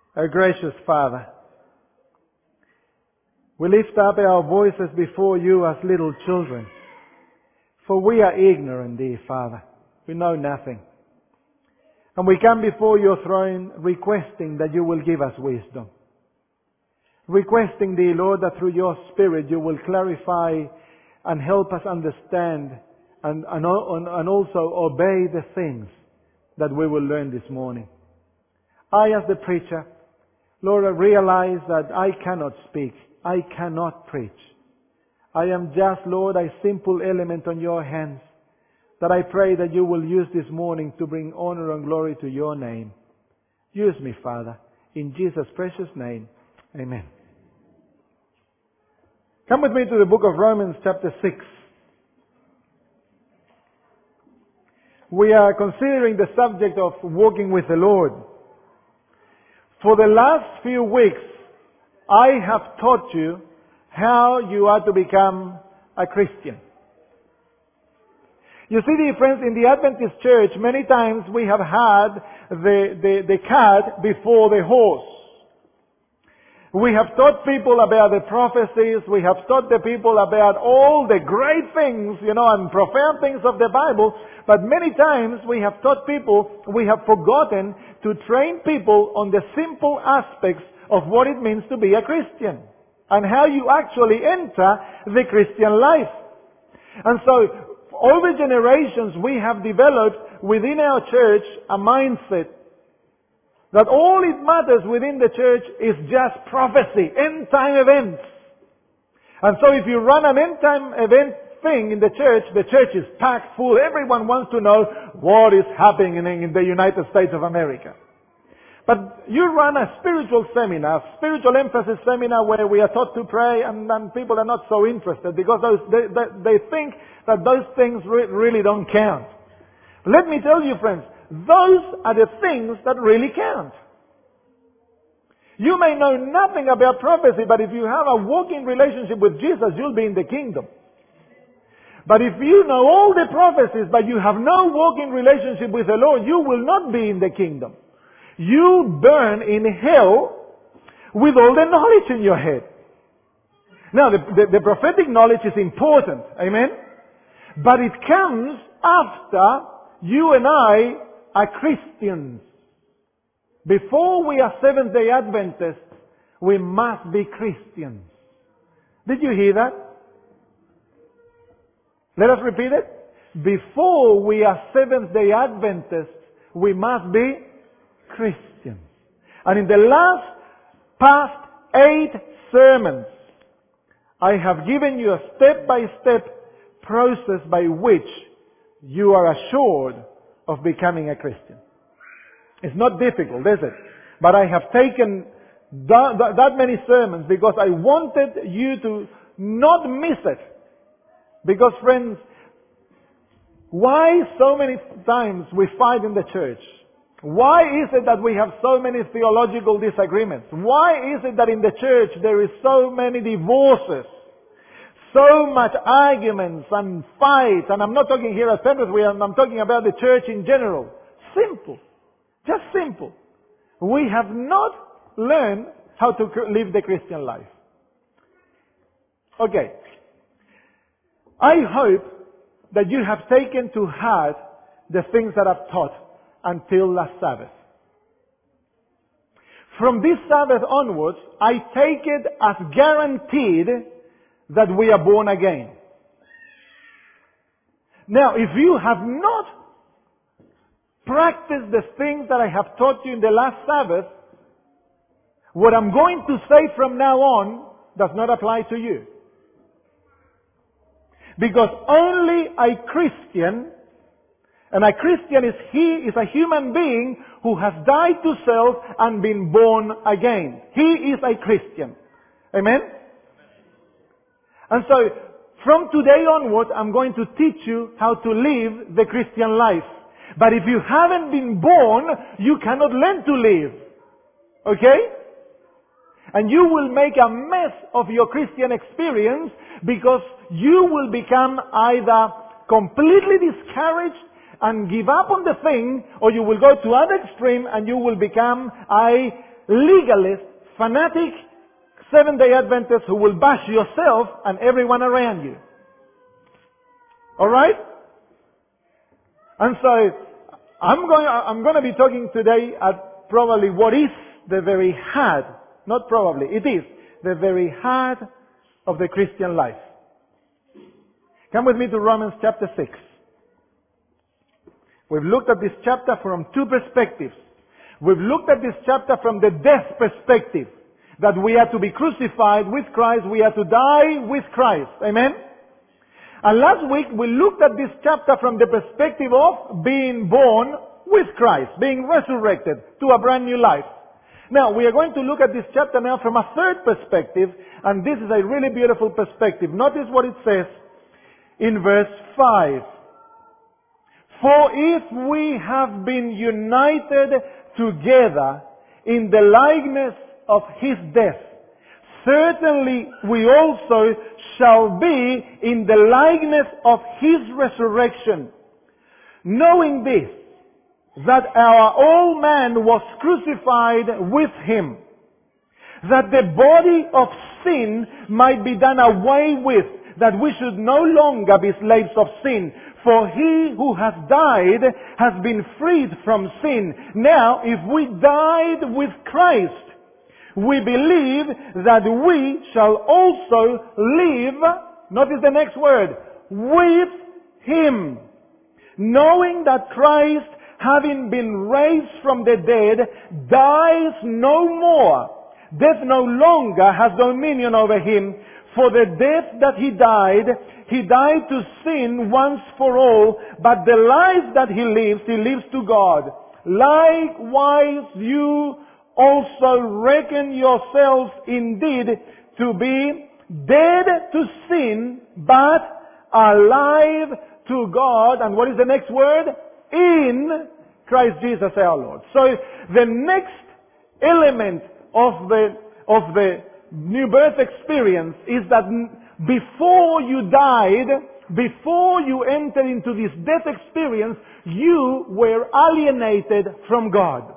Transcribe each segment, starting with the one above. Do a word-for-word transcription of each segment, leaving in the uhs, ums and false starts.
O gracious Father, we lift up our voices before you as little children, for we are ignorant, dear Father. We know nothing. And we come before your throne requesting that you will give us wisdom. Requesting, dear Lord, that through your Spirit you will clarify and help us understand and, and, and also obey the things that we will learn this morning. I, as the preacher, Lord, I realize that I cannot speak. I cannot preach. I am just, Lord, a simple element on your hands that I pray that you will use this morning to bring honor and glory to your name. Use me, Father, in Jesus' precious name. Amen. Come with me to the book of Romans chapter six. We are considering the subject of walking with the Lord. For the last few weeks, I have taught you how you are to become a Christian. You see, dear friends, in the Adventist church, many times we have had the, the, the cart before the horse. We have taught people about the prophecies. We have taught the people about all the great things, you know, and profound things of the Bible. But many times we have taught people, we have forgotten to train people on the simple aspects of what it means to be a Christian and how you actually enter the Christian life. And so, over generations, we have developed within our church a mindset that all it matters within the church is just prophecy, end-time events. And so if you run an end-time event thing in the church, the church is packed full. Everyone wants to know what is happening in the United States of America. But you run a spiritual seminar, spiritual emphasis seminar where we are taught to pray, and, and people are not so interested because those, they, they, they think that those things re- really don't count. Let me tell you, friends, those are the things that really count. You may know nothing about prophecy, but if you have a walking relationship with Jesus, you'll be in the kingdom. But if you know all the prophecies, but you have no walking relationship with the Lord, you will not be in the kingdom. You burn in hell with all the knowledge in your head. Now, the, the, the prophetic knowledge is important. Amen? But it comes after you and I are Christians. Before we are Seventh-day Adventists, we must be Christians. Did you hear that? Let us repeat it. Before we are Seventh-day Adventists, we must be Christians. And in the last past eight sermons, I have given you a step-by-step process by which you are assured of becoming a Christian. It's not difficult, is it? But I have taken that, that, that many sermons because I wanted you to not miss it. Because, friends, why so many times we fight in the church? Why is it that we have so many theological disagreements? Why is it that in the church there is so many divorces? So much arguments and fights, and I'm not talking here at Penrith, I'm talking about the church in general. Simple. Just simple. We have not learned how to live the Christian life. Okay. I hope that you have taken to heart the things that I've taught until last Sabbath. From this Sabbath onwards, I take it as guaranteed that we are born again. Now, if you have not practiced the things that I have taught you in the last Sabbath, what I'm going to say from now on does not apply to you. Because only a Christian, and a Christian is he is a human being who has died to self and been born again. He is a Christian. Amen? And so, from today onwards, I'm going to teach you how to live the Christian life. But if you haven't been born, you cannot learn to live. Okay? And you will make a mess of your Christian experience because you will become either completely discouraged and give up on the thing, or you will go to other extreme and you will become a legalist, fanatic Seventh-day Adventist who will bash yourself and everyone around you. Alright? And so, I'm going, I'm going to be talking today at probably what is the very heart, not probably, it is the very heart of the Christian life. Come with me to Romans chapter six. We've looked at this chapter from two perspectives. We've looked at this chapter from the death perspective. That we are to be crucified with Christ, we are to die with Christ. Amen? And last week we looked at this chapter from the perspective of being born with Christ, being resurrected to a brand new life. Now, we are going to look at this chapter now from a third perspective, and this is a really beautiful perspective. Notice what it says in verse five. For if we have been united together in the likeness of His death, certainly we also shall be in the likeness of His resurrection. Knowing this, that our old man was crucified with Him, that the body of sin might be done away with, that we should no longer be slaves of sin. For He who has died has been freed from sin. Now, if we died with Christ, we believe that we shall also live, notice the next word, with Him. Knowing that Christ, having been raised from the dead, dies no more. Death no longer has dominion over Him. For the death that He died, He died to sin once for all, but the life that He lives, He lives to God. Likewise you also reckon yourselves indeed to be dead to sin, but alive to God. And what is the next word? In Christ Jesus our Lord. So the next element of the, of the new birth experience is that before you died, before you entered into this death experience, you were alienated from God.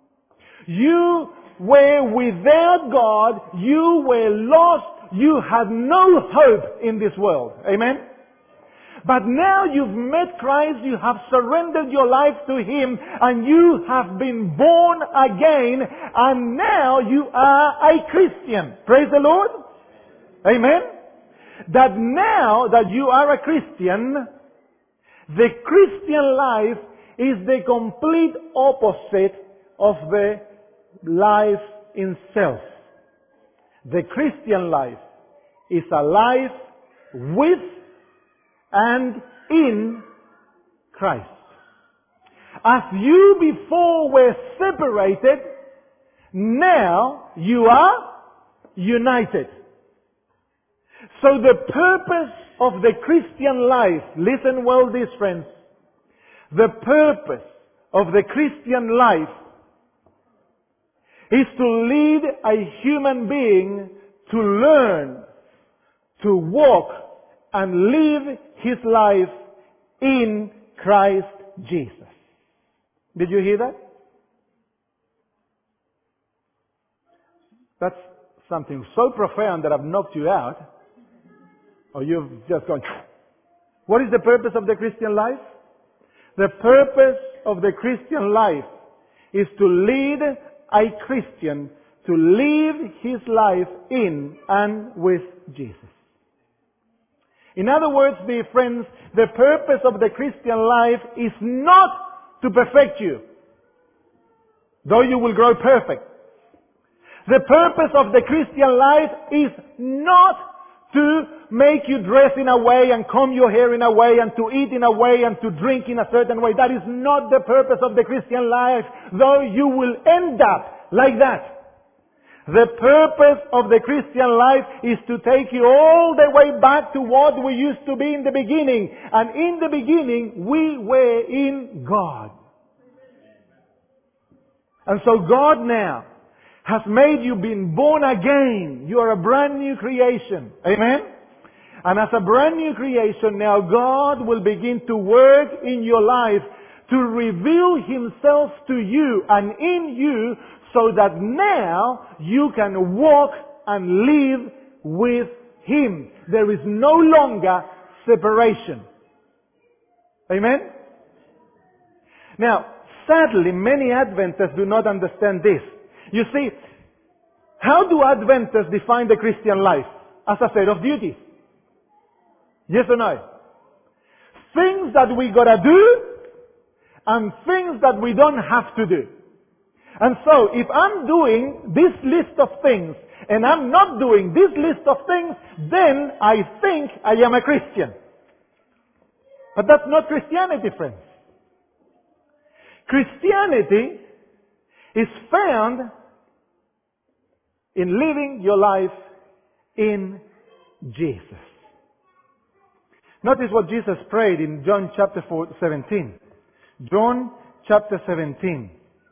You were without God. You were lost. You had no hope in this world. Amen? But now you've met Christ. You have surrendered your life to Him. And you have been born again. And now you are a Christian. Praise the Lord. Amen? That now that you are a Christian, the Christian life is the complete opposite of the life in self. The Christian life is a life with and in Christ. As you before were separated, now you are united. So the purpose of the Christian life, listen well these friends, the purpose of the Christian life is to lead a human being to learn, to walk and live his life in Christ Jesus. Did you hear that? That's something so profound that I've knocked you out. Or you've just gone. What is the purpose of the Christian life? The purpose of the Christian life is to lead a Christian to live his life in and with Jesus. In other words, dear friends, the purpose of the Christian life is not to perfect you, though you will grow perfect. The purpose of the Christian life is not to make you dress in a way and comb your hair in a way and to eat in a way and to drink in a certain way. That is not the purpose of the Christian life, though you will end up like that. The purpose of the Christian life is to take you all the way back to what we used to be in the beginning. And in the beginning, we were in God. And so God now has made you being born again. You are a brand new creation. Amen? And as a brand new creation, now God will begin to work in your life to reveal Himself to you and in you so that now you can walk and live with Him. There is no longer separation. Amen? Now, sadly, many Adventists do not understand this. You see, how do Adventists define the Christian life? As a set of duties. Yes or no? Things that we gotta do, and things that we don't have to do. And so, if I'm doing this list of things, and I'm not doing this list of things, then I think I am a Christian. But that's not Christianity, friends. Christianity is found in living your life in Jesus. Notice what Jesus prayed in John chapter seventeen. John chapter seventeen.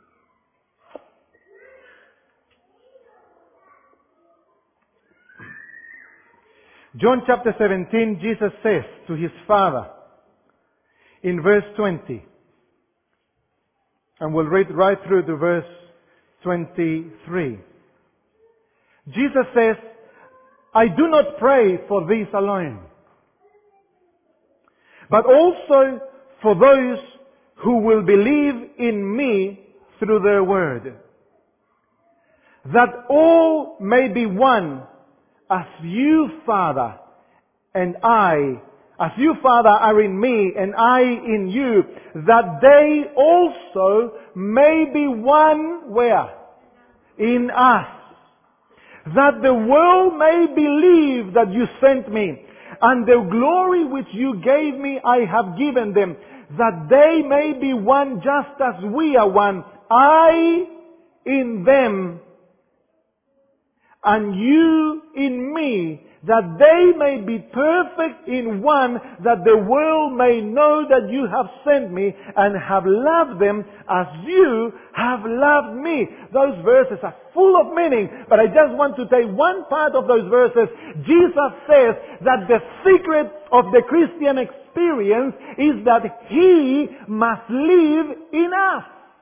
John chapter seventeen, Jesus says to His Father in verse twenty. And we'll read right through to verse twenty-three. Jesus says, I do not pray for these alone, but also for those who will believe in me through their word, that all may be one, as you, Father, and I, as you, Father, are in me, and I in you, that they also may be one, where? In us. That the world may believe that you sent me, and the glory which you gave me I have given them, that they may be one just as we are one, I in them, and you in me, that they may be perfect in one, that the world may know that you have sent me and have loved them as you have loved me. Those verses are full of meaning, but I just want to take one part of those verses. Jesus says that the secret of the Christian experience is that He must live in us.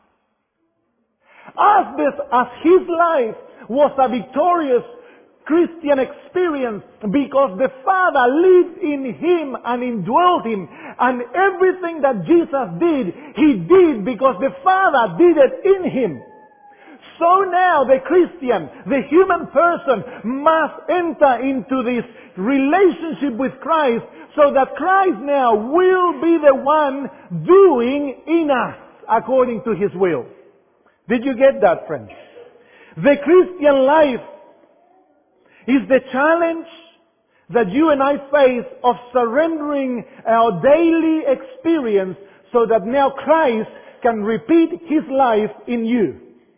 As this, as His life was a victorious Christian experience because the Father lived in Him and indwelt Him, and everything that Jesus did, He did because the Father did it in Him. So now the Christian, the human person, must enter into this relationship with Christ so that Christ now will be the one doing in us according to His will. Did you get that, friends? The Christian life is the challenge that you and I face of surrendering our daily experience so that now Christ can repeat His life in you.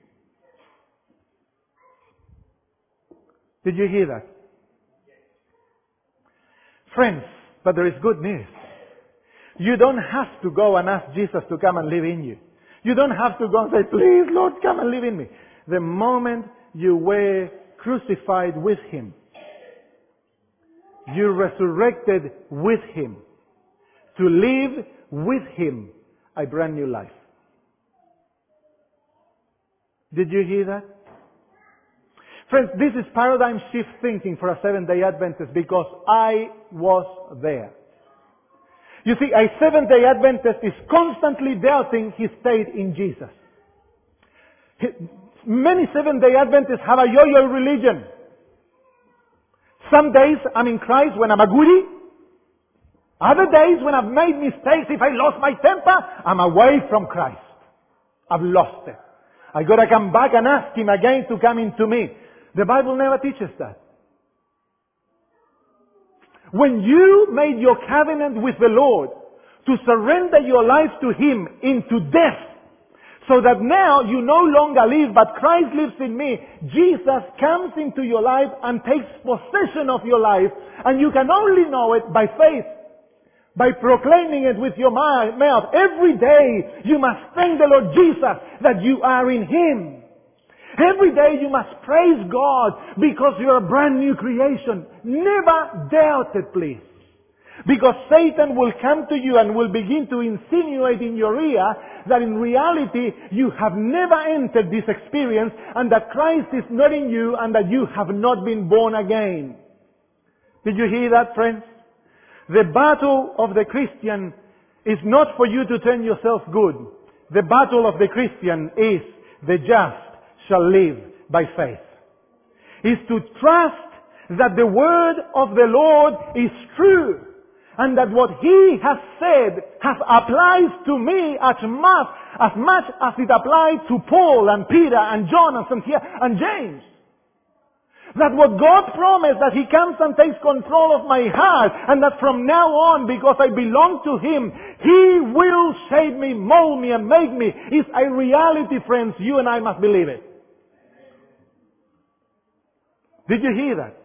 Did you hear that? Friends, but there is good news. You don't have to go and ask Jesus to come and live in you. You don't have to go and say, please Lord, come and live in me. The moment you were crucified with Him, you resurrected with Him to live with Him a brand new life. Did you hear that? Friends, this is paradigm shift thinking for a Seventh-day Adventist because I was there. You see, a Seventh-day Adventist is constantly doubting his state in Jesus. Many Seventh-day Adventists have a yo-yo religion. Some days I'm in Christ when I'm a goodie. Other days when I've made mistakes, if I lost my temper, I'm away from Christ. I've lost it. I gotta come back and ask Him again to come into me. The Bible never teaches that. When you made your covenant with the Lord to surrender your life to Him into death, so that now you no longer live, but Christ lives in me. Jesus comes into your life and takes possession of your life. And you can only know it by faith. By proclaiming it with your mouth. Every day you must thank the Lord Jesus that you are in Him. Every day you must praise God because you're a brand new creation. Never doubt it, please. Because Satan will come to you and will begin to insinuate in your ear that in reality you have never entered this experience and that Christ is not in you and that you have not been born again. Did you hear that, friends? The battle of the Christian is not for you to turn yourself good. The battle of the Christian is the just shall live by faith. Is to trust that the word of the Lord is true and that what He has said has applies to me as much, as much as it applied to Paul and Peter and John and Santiago and James. That what God promised, that He comes and takes control of my heart, and that from now on, because I belong to Him, He will shape me, mold me, and make me, is a reality, friends. You and I must believe it. Did you hear that?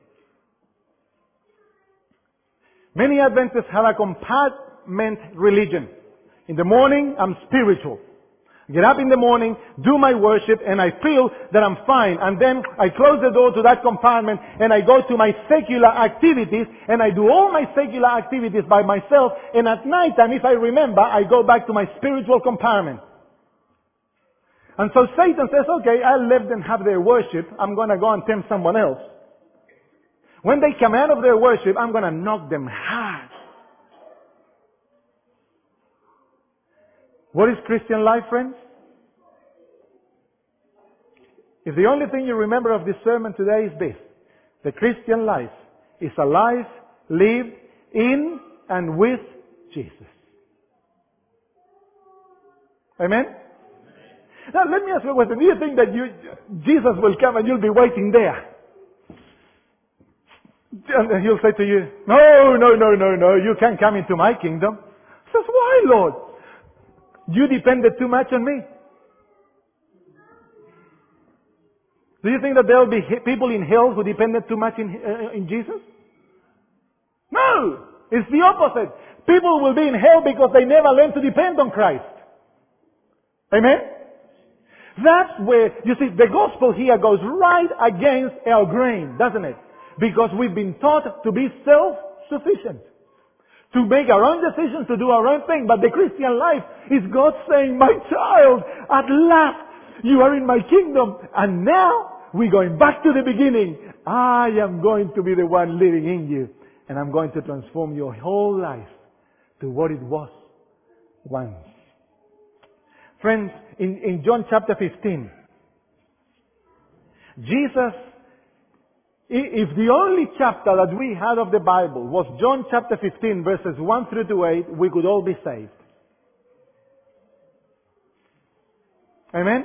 Many Adventists have a compartment religion. In the morning, I'm spiritual. Get up in the morning, do my worship, and I feel that I'm fine. And then I close the door to that compartment, and I go to my secular activities, and I do all my secular activities by myself. And at night time, if I remember, I go back to my spiritual compartment. And so Satan says, okay, I'll let them have their worship. I'm going to go and tempt someone else. When they come out of their worship, I'm going to knock them hard. What is Christian life, friends? If the only thing you remember of this sermon today is this, the Christian life is a life lived in and with Jesus. Amen? Now let me ask you a question. Do you think that you, Jesus will come and you'll be waiting there? And He'll say to you, no, no, no, no, no, you can't come into my kingdom. He says, why, Lord? You depended too much on me. Do you think that there will be people in hell who depended too much in, uh, in Jesus? No! It's the opposite. People will be in hell because they never learned to depend on Christ. Amen? That's where, you see, the gospel here goes right against our grain, doesn't it? Because we've been taught to be self-sufficient. To make our own decisions, to do our own thing. But the Christian life is God saying, my child, at last you are in my kingdom. And now we're going back to the beginning. I am going to be the one living in you. And I'm going to transform your whole life to what it was once. Friends, in, in John chapter fifteen, Jesus, if the only chapter that we had of the Bible was John chapter fifteen, verses one through to eight, we could all be saved. Amen?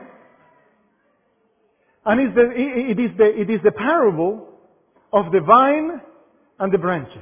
And it's the, it, is the, it is the parable of the vine and the branches.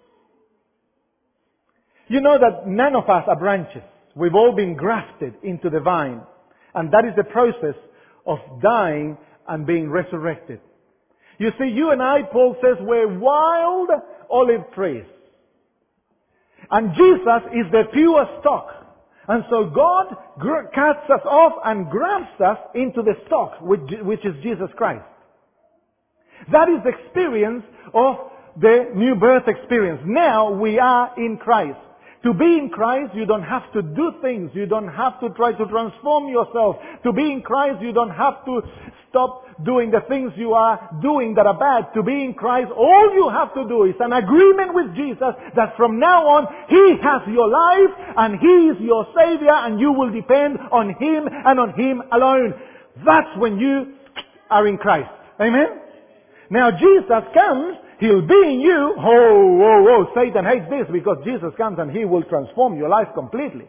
You know that none of us are branches. We've all been grafted into the vine. And that is the process of dying and being resurrected. You see, you and I, Paul says, we're wild olive trees. And Jesus is the pure stock. And so God gr- cuts us off and grafts us into the stock, which, which is Jesus Christ. That is the experience of the new birth experience. Now we are in Christ. To be in Christ, you don't have to do things. You don't have to try to transform yourself. To be in Christ, you don't have to stop doing the things you are doing that are bad. To be in Christ, all you have to do is an agreement with Jesus that from now on, He has your life and He is your Savior and you will depend on Him and on Him alone. That's when you are in Christ. Amen? Now Jesus comes, He'll be in you. Oh, oh, oh, Satan hates this because Jesus comes and He will transform your life completely.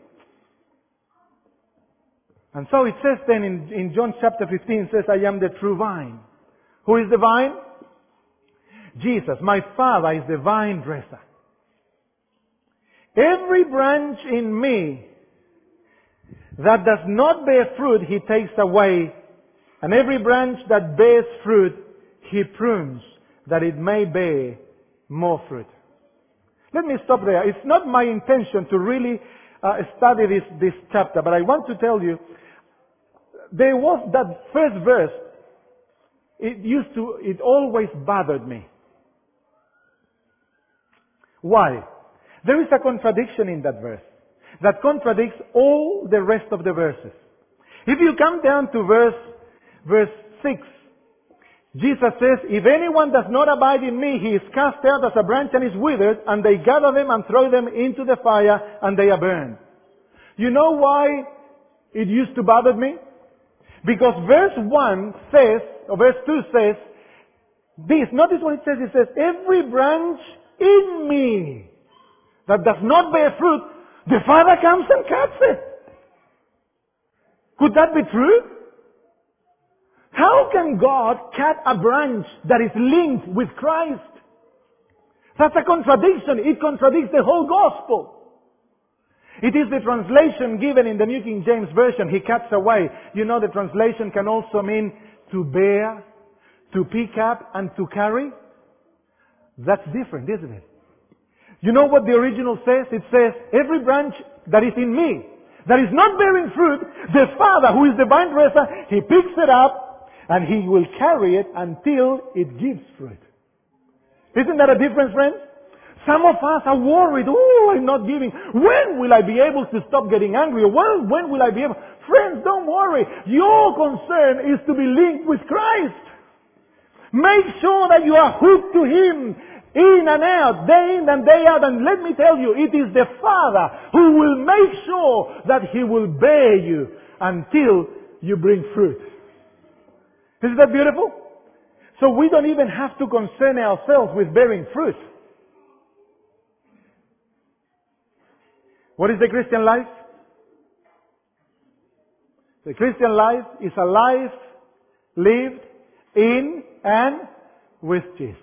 And so it says then in, in John chapter fifteen, it says, I am the true vine. Who is the vine? Jesus. My Father is the vine dresser. Every branch in me that does not bear fruit, He takes away. And every branch that bears fruit, He prunes, that it may bear more fruit. Let me stop there. It's not my intention to really uh, study this, this chapter, but I want to tell you, there was that first verse, it used to, it always bothered me. Why? There is a contradiction in that verse that contradicts all the rest of the verses. If you come down to verse, verse six, Jesus says, if anyone does not abide in me, he is cast out as a branch and is withered, and they gather them and throw them into the fire, and they are burned. You know why it used to bother me? Because verse one says, or verse two says, this, notice what it says, it says, every branch in me that does not bear fruit, the Father comes and cuts it. Could that be true? How can God cut a branch that is linked with Christ? That's a contradiction. It contradicts the whole gospel. It is the translation given in the New King James Version. He cuts away. You know, the translation can also mean to bear, to pick up, and to carry. That's different, isn't it? You know what the original says? It says, every branch that is in me, that is not bearing fruit, the Father, who is the vine dresser, He picks it up, and He will carry it until it gives fruit. Isn't that a difference, friends? Some of us are worried, oh, I'm not giving. When will I be able to stop getting angry? Or when, when will I be able... Friends, don't worry. Your concern is to be linked with Christ. Make sure that you are hooked to Him, in and out, day in and day out. And let me tell you, it is the Father who will make sure that He will bear you until you bring fruit. Isn't that beautiful? So we don't even have to concern ourselves with bearing fruit. What is the Christian life? The Christian life is a life lived in and with Jesus.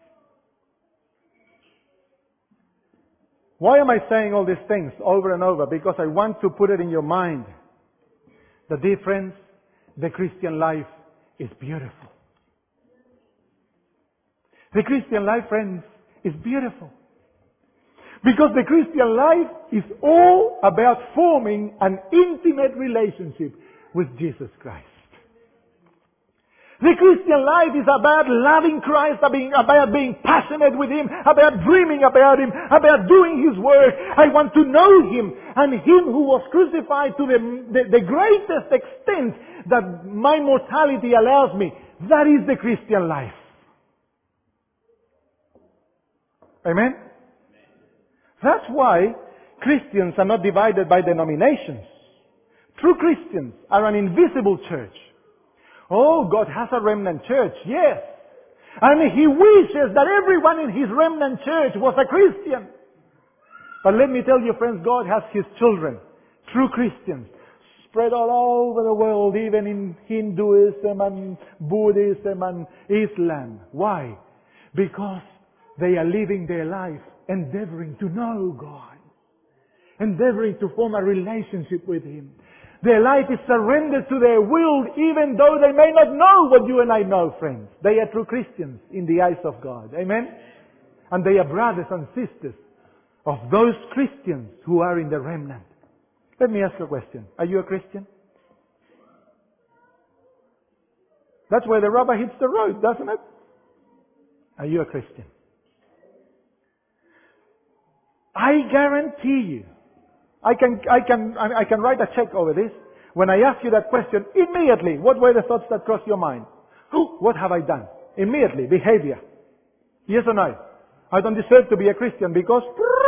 Why am I saying all these things over and over? Because I want to put it in your mind. The difference, the Christian life is beautiful. The Christian life, friends, is beautiful. Because the Christian life is all about forming an intimate relationship with Jesus Christ. The Christian life is about loving Christ, about being passionate with Him, about dreaming about Him, about doing His work. I want to know Him, and Him who was crucified to the, the, the greatest extent that my mortality allows me. That is the Christian life. Amen? That's why Christians are not divided by denominations. True Christians are an invisible church. Oh, God has a remnant church, yes. And He wishes that everyone in His remnant church was a Christian. But let me tell you, friends, God has His children, true Christians, spread all over the world, even in Hinduism and Buddhism and Islam. Why? Because they are living their life endeavoring to know God, endeavoring to form a relationship with Him. Their life is surrendered to their will, even though they may not know what you and I know, friends. They are true Christians in the eyes of God. Amen? And they are brothers and sisters of those Christians who are in the remnant. Let me ask you a question. Are you a Christian? That's where the rubber hits the road, doesn't it? Are you a Christian? I guarantee you, I can, I can, I can write a check over this. When I ask you that question, immediately, what were the thoughts that crossed your mind? Oh, what have I done? Immediately, behavior. Yes or no? I don't deserve to be a Christian because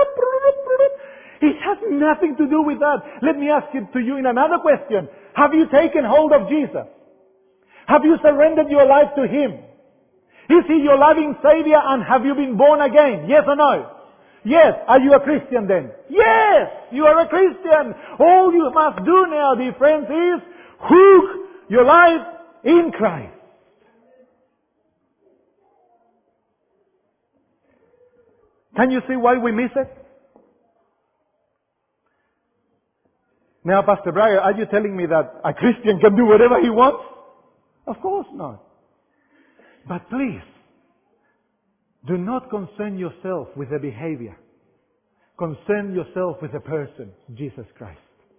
it has nothing to do with that. Let me ask it to you in another question. Have you taken hold of Jesus? Have you surrendered your life to Him? Is He your loving Savior, and have you been born again? Yes or no? Yes. Are you a Christian then? Yes! You are a Christian. All you must do now, dear friends, is hook your life in Christ. Can you see why we miss it? Now, Pastor Brian, are you telling me that a Christian can do whatever he wants? Of course not. But please, do not concern yourself with the behavior. Concern yourself with the person, Jesus Christ.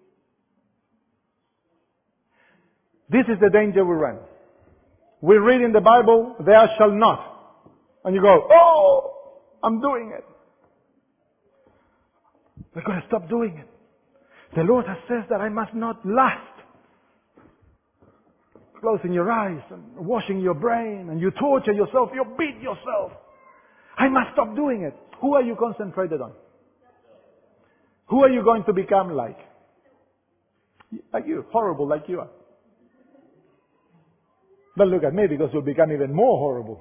This is the danger we run. We read in the Bible, thou shalt not. And you go, oh, I'm doing it. I've got to stop doing it. The Lord has said that I must not lust. Closing your eyes and washing your brain, and you torture yourself, you beat yourself. I must stop doing it. Who are you concentrated on? Who are you going to become like? Like you, horrible like you are. But look at me, because you'll become even more horrible.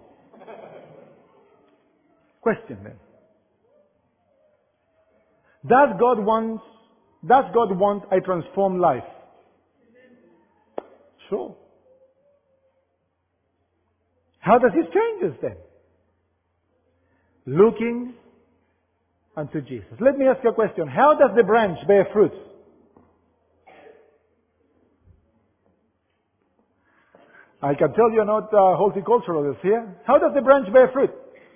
Question then. Does God want, does God want a transformed life? Sure. How does He change us then? Looking unto Jesus. Let me ask you a question. How does the branch bear fruit? I can tell you're not uh, horticulturalists here. How does the branch bear fruit?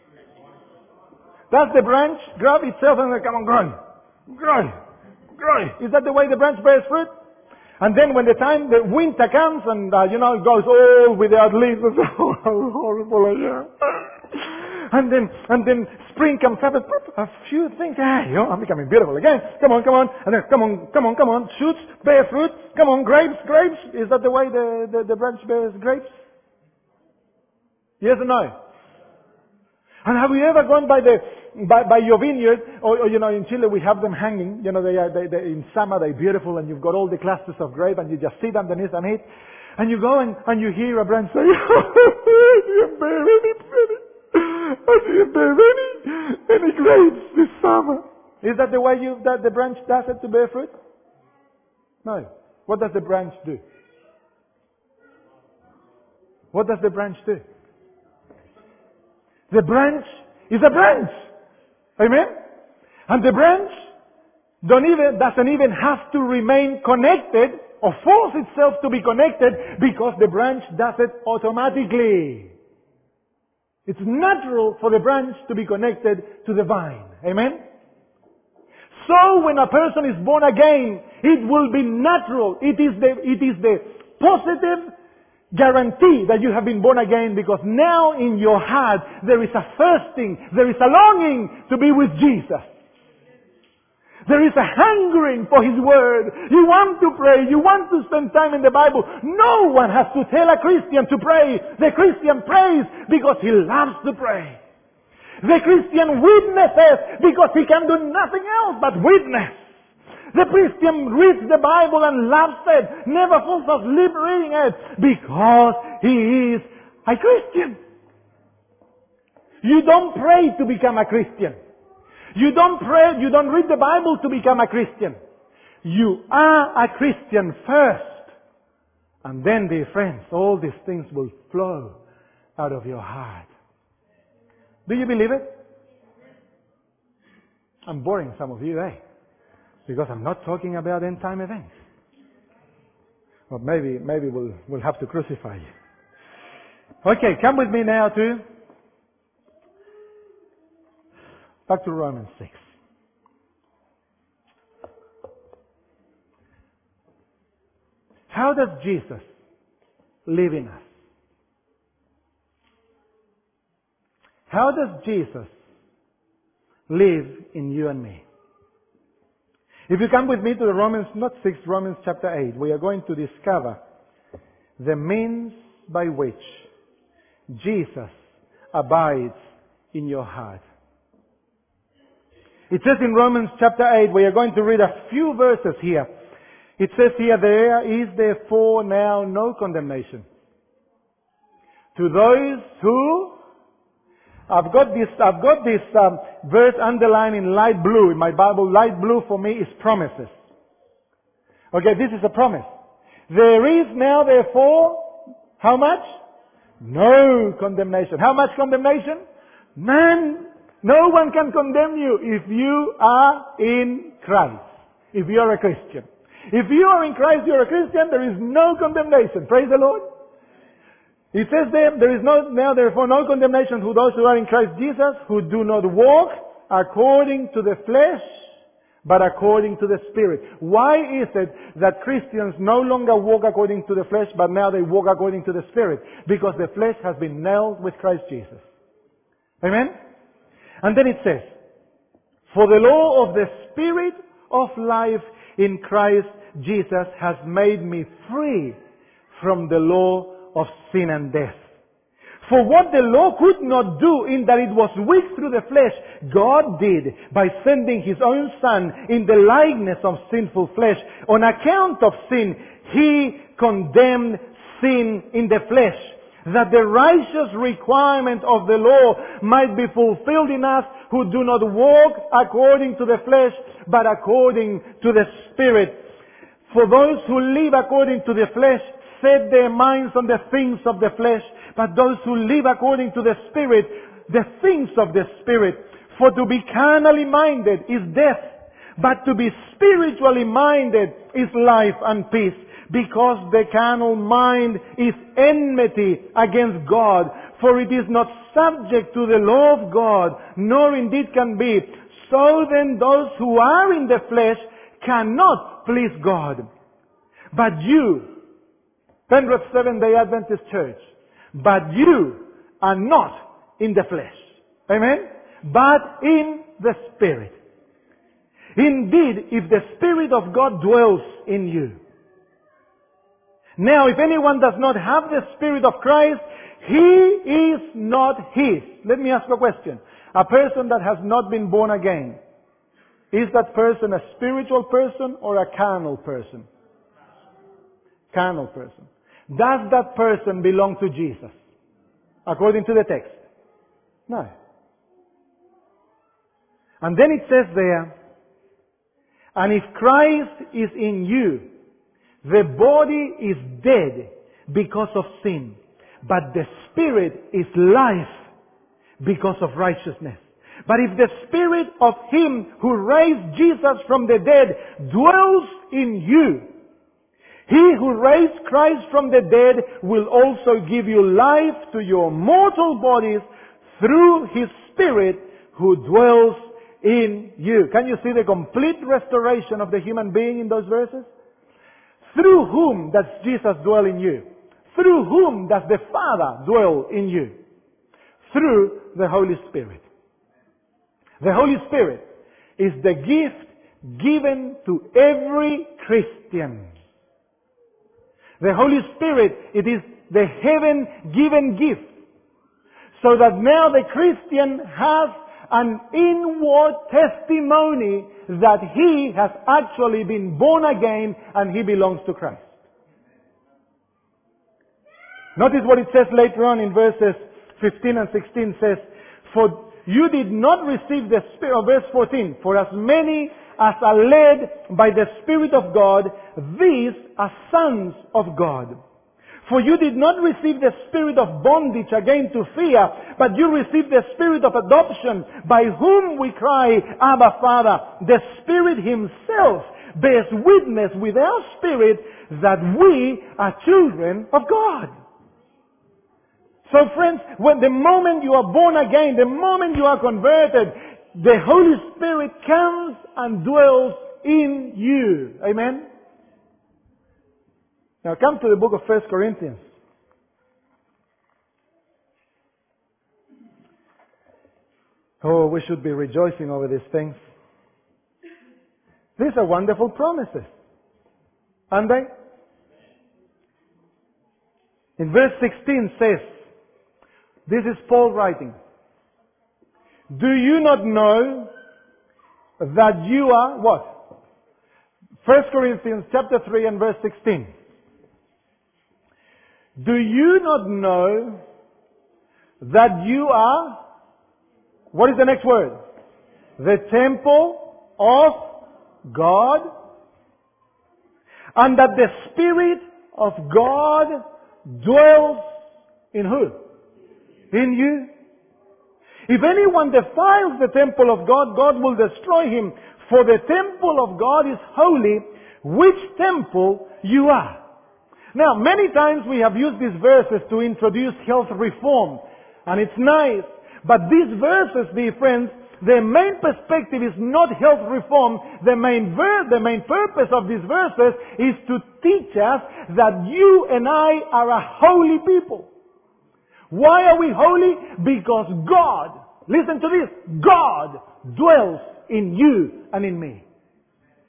Does the branch grab itself and say, come on, grow, grow, grow? Is that the way the branch bears fruit? And then when the time, the winter comes and, uh, you know, it goes all without leaves, and oh, how horrible I am. And then, and then spring comes up and pop, a few things, hey, you know, I'm becoming beautiful again. Come on, come on. And then, come on, come on, come on. Shoots, bear fruit. Come on, grapes, grapes. Is that the way the, the, the branch bears grapes? Yes or no? And have you ever gone by the, by, by your vineyard, or, or, you know, in Chile we have them hanging, you know, they are, they, they, in summer they're beautiful, and you've got all the clusters of grape, and you just sit underneath and eat, and you go and, and you hear a branch say, I didn't bear any, I didn't bear any, any grapes this summer. Is that the way you, that the branch does it to bear fruit? No. What does the branch do? What does the branch do? The branch is a branch. Amen? And the branch don't even, doesn't even have to remain connected or force itself to be connected, because the branch does it automatically. It's natural for the branch to be connected to the vine. Amen? So when a person is born again, it will be natural. It is the, it is the positive guarantee that you have been born again, because now in your heart there is a thirsting, there is a longing to be with Jesus. There is a hungering for His Word. You want to pray. You want to spend time in the Bible. No one has to tell a Christian to pray. The Christian prays because he loves to pray. The Christian witnesses because he can do nothing else but witness. The Christian reads the Bible and loves it, never falls asleep reading it, because he is a Christian. You don't pray to become a Christian. You don't pray, you don't read the Bible to become a Christian. You are a Christian first. And then, dear friends, all these things will flow out of your heart. Do you believe it? I'm boring some of you, eh? Because I'm not talking about end time events. Well, maybe, maybe we'll, we'll have to crucify you. Okay, come with me now to, back to Romans six. How does Jesus live in us? How does Jesus live in you and me? If you come with me to the Romans, not six, Romans chapter eight, we are going to discover the means by which Jesus abides in your heart. It says in Romans chapter eight, we are going to read a few verses here. It says here, there is therefore now no condemnation to those who, I've got this, I've got this um, verse underlined in light blue in my Bible. Light blue for me is promises. Okay, this is a promise. There is now therefore, how much? No condemnation. How much condemnation? None. No one can condemn you if you are in Christ. If you are a Christian. If you are in Christ, you are a Christian, there is no condemnation. Praise the Lord. It says there, there is no, now therefore no condemnation to those who are in Christ Jesus, who do not walk according to the flesh, but according to the Spirit. Why is it that Christians no longer walk according to the flesh, but now they walk according to the Spirit? Because the flesh has been nailed with Christ Jesus. Amen? And then it says, for the law of the Spirit of life in Christ Jesus has made me free from the law of sin and death. For what the law could not do in that it was weak through the flesh, God did by sending His own Son in the likeness of sinful flesh. On account of sin, He condemned sin in the flesh, that the righteous requirement of the law might be fulfilled in us who do not walk according to the flesh, but according to the Spirit. For those who live according to the flesh set their minds on the things of the flesh, but those who live according to the Spirit, the things of the Spirit. For to be carnally minded is death, but to be spiritually minded is life and peace. Because the carnal mind is enmity against God, for it is not subject to the law of God, nor indeed can be. So then those who are in the flesh cannot please God. But you, Penrith Seventh-day Adventist Church, but you are not in the flesh. Amen? But in the Spirit. Indeed, if the Spirit of God dwells in you. Now, if anyone does not have the Spirit of Christ, he is not His. Let me ask you a question. A person that has not been born again, is that person a spiritual person or a carnal person? Carnal person. Does that person belong to Jesus? According to the text? No. And then it says there, and if Christ is in you, the body is dead because of sin, but the Spirit is life because of righteousness. But if the Spirit of Him who raised Jesus from the dead dwells in you, He who raised Christ from the dead will also give you life to your mortal bodies through His Spirit who dwells in you. Can you see the complete restoration of the human being in those verses? Through whom does Jesus dwell in you? Through whom does the Father dwell in you? Through the Holy Spirit. The Holy Spirit is the gift given to every Christian. The Holy Spirit, it is the heaven-given gift. So that now the Christian has an inward testimony that he has actually been born again and he belongs to Christ. Notice what it says later on in verses fifteen and sixteen says, for you did not receive the Spirit, verse fourteen, for as many as are led by the Spirit of God, these are sons of God. For you did not receive the spirit of bondage again to fear, but you received the Spirit of adoption, by whom we cry, Abba, Father. The Spirit Himself bears witness with our spirit that we are children of God. So friends, when the moment you are born again, the moment you are converted, the Holy Spirit comes and dwells in you. Amen? Now come to the book of First Corinthians. Oh, we should be rejoicing over these things. These are wonderful promises, aren't they? In verse sixteen says, this is Paul writing, do you not know that you are, what? First Corinthians chapter three and verse sixteen. Do you not know that you are, what is the next word? The temple of God, and that the Spirit of God dwells in who? In you. If anyone defiles the temple of God, God will destroy him. For the temple of God is holy, which temple you are. Now, many times we have used these verses to introduce health reform. And it's nice. But these verses, dear friends, their main perspective is not health reform. The main ver- the main purpose of these verses is to teach us that you and I are a holy people. Why are we holy? Because God, listen to this, God dwells in you and in me.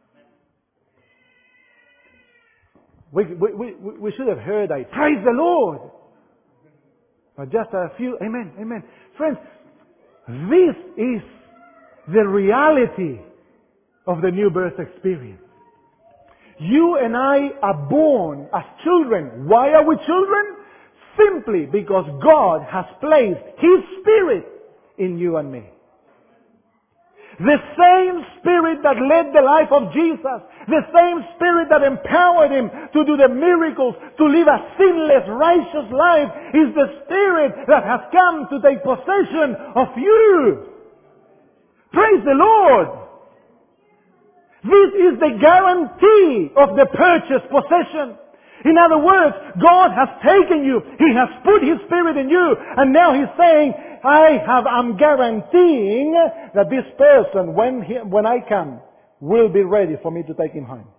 We, we, we, we should have heard a praise the Lord. But just a few, amen, amen. Friends, this is the reality of the new birth experience. You and I are born as children. Why are we children? Simply because God has placed His Spirit in you and me. The same Spirit that led the life of Jesus, the same Spirit that empowered Him to do the miracles, to live a sinless, righteous life, is the Spirit that has come to take possession of you. Praise the Lord! This is the guarantee of the purchased possession. In other words, God has taken you. He has put His Spirit in you. And now He's saying, I have, I'm guaranteeing that this person, when he, when I come, will be ready for me to take him home.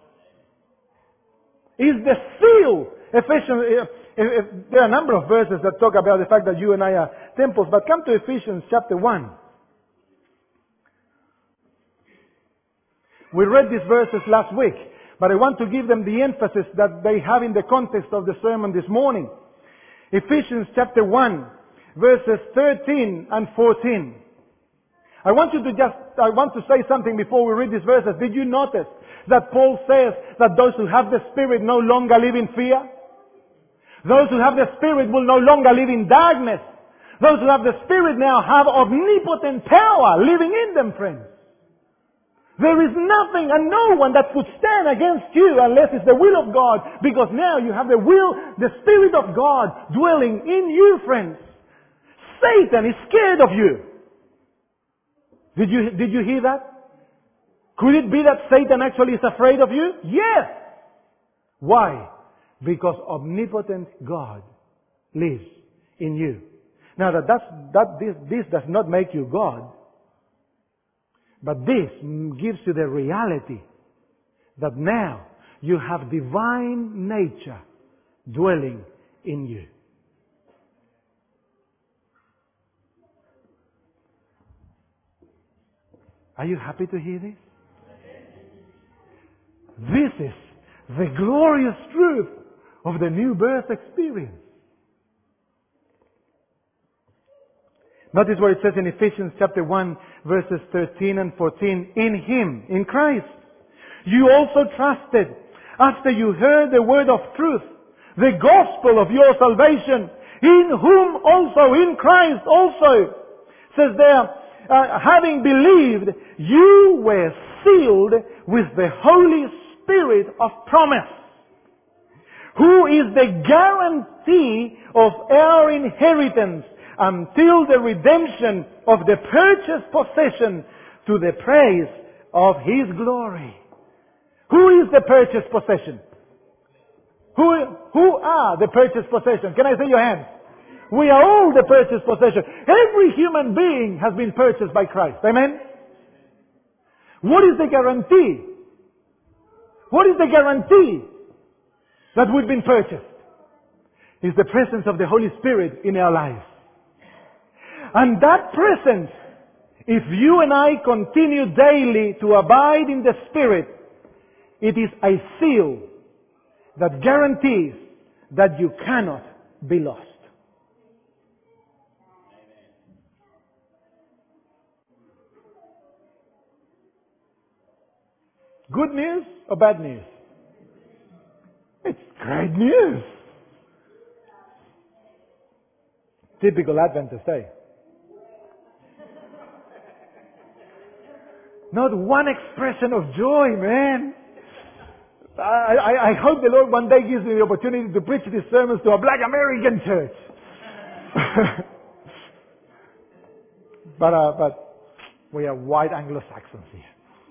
Is the seal. Ephesians, if, if, there are a number of verses that talk about the fact that you and I are temples. But come to Ephesians chapter one. We read these verses last week, but I want to give them the emphasis that they have in the context of the sermon this morning. Ephesians chapter one, verses thirteen and fourteen. I want you to just, I want to say something before we read these verses. Did you notice that Paul says that those who have the Spirit no longer live in fear? Those who have the Spirit will no longer live in darkness. Those who have the Spirit now have omnipotent power living in them, friends. There is nothing and no one that could stand against you unless it's the will of God, because now you have the will, the Spirit of God dwelling in you, friends. Satan is scared of you. Did you, did you hear that? Could it be that Satan actually is afraid of you? Yes! Why? Because omnipotent God lives in you. Now that, that's, that this, this does not make you God. But this gives you the reality that now you have divine nature dwelling in you. Are you happy to hear this? This is the glorious truth of the new birth experience. Notice what it says in Ephesians chapter one, verses thirteen and fourteen. In Him, in Christ, you also trusted after you heard the word of truth, the gospel of your salvation, in whom also, in Christ also, says there, uh, having believed, you were sealed with the Holy Spirit of promise, who is the guarantee of our inheritance until the redemption of the purchased possession to the praise of His glory. Who is the purchased possession? Who, who are the purchased possession? Can I see your hands? We are all the purchased possession. Every human being has been purchased by Christ. Amen? What is the guarantee? What is the guarantee that we've been purchased? It's the presence of the Holy Spirit in our lives. And that presence, if you and I continue daily to abide in the Spirit, it is a seal that guarantees that you cannot be lost. Good news or bad news? It's great news. Typical Adventist, eh? Not one expression of joy, man. I, I, I hope the Lord one day gives me the opportunity to preach these sermons to a black American church. but, uh, but we are white Anglo-Saxons here.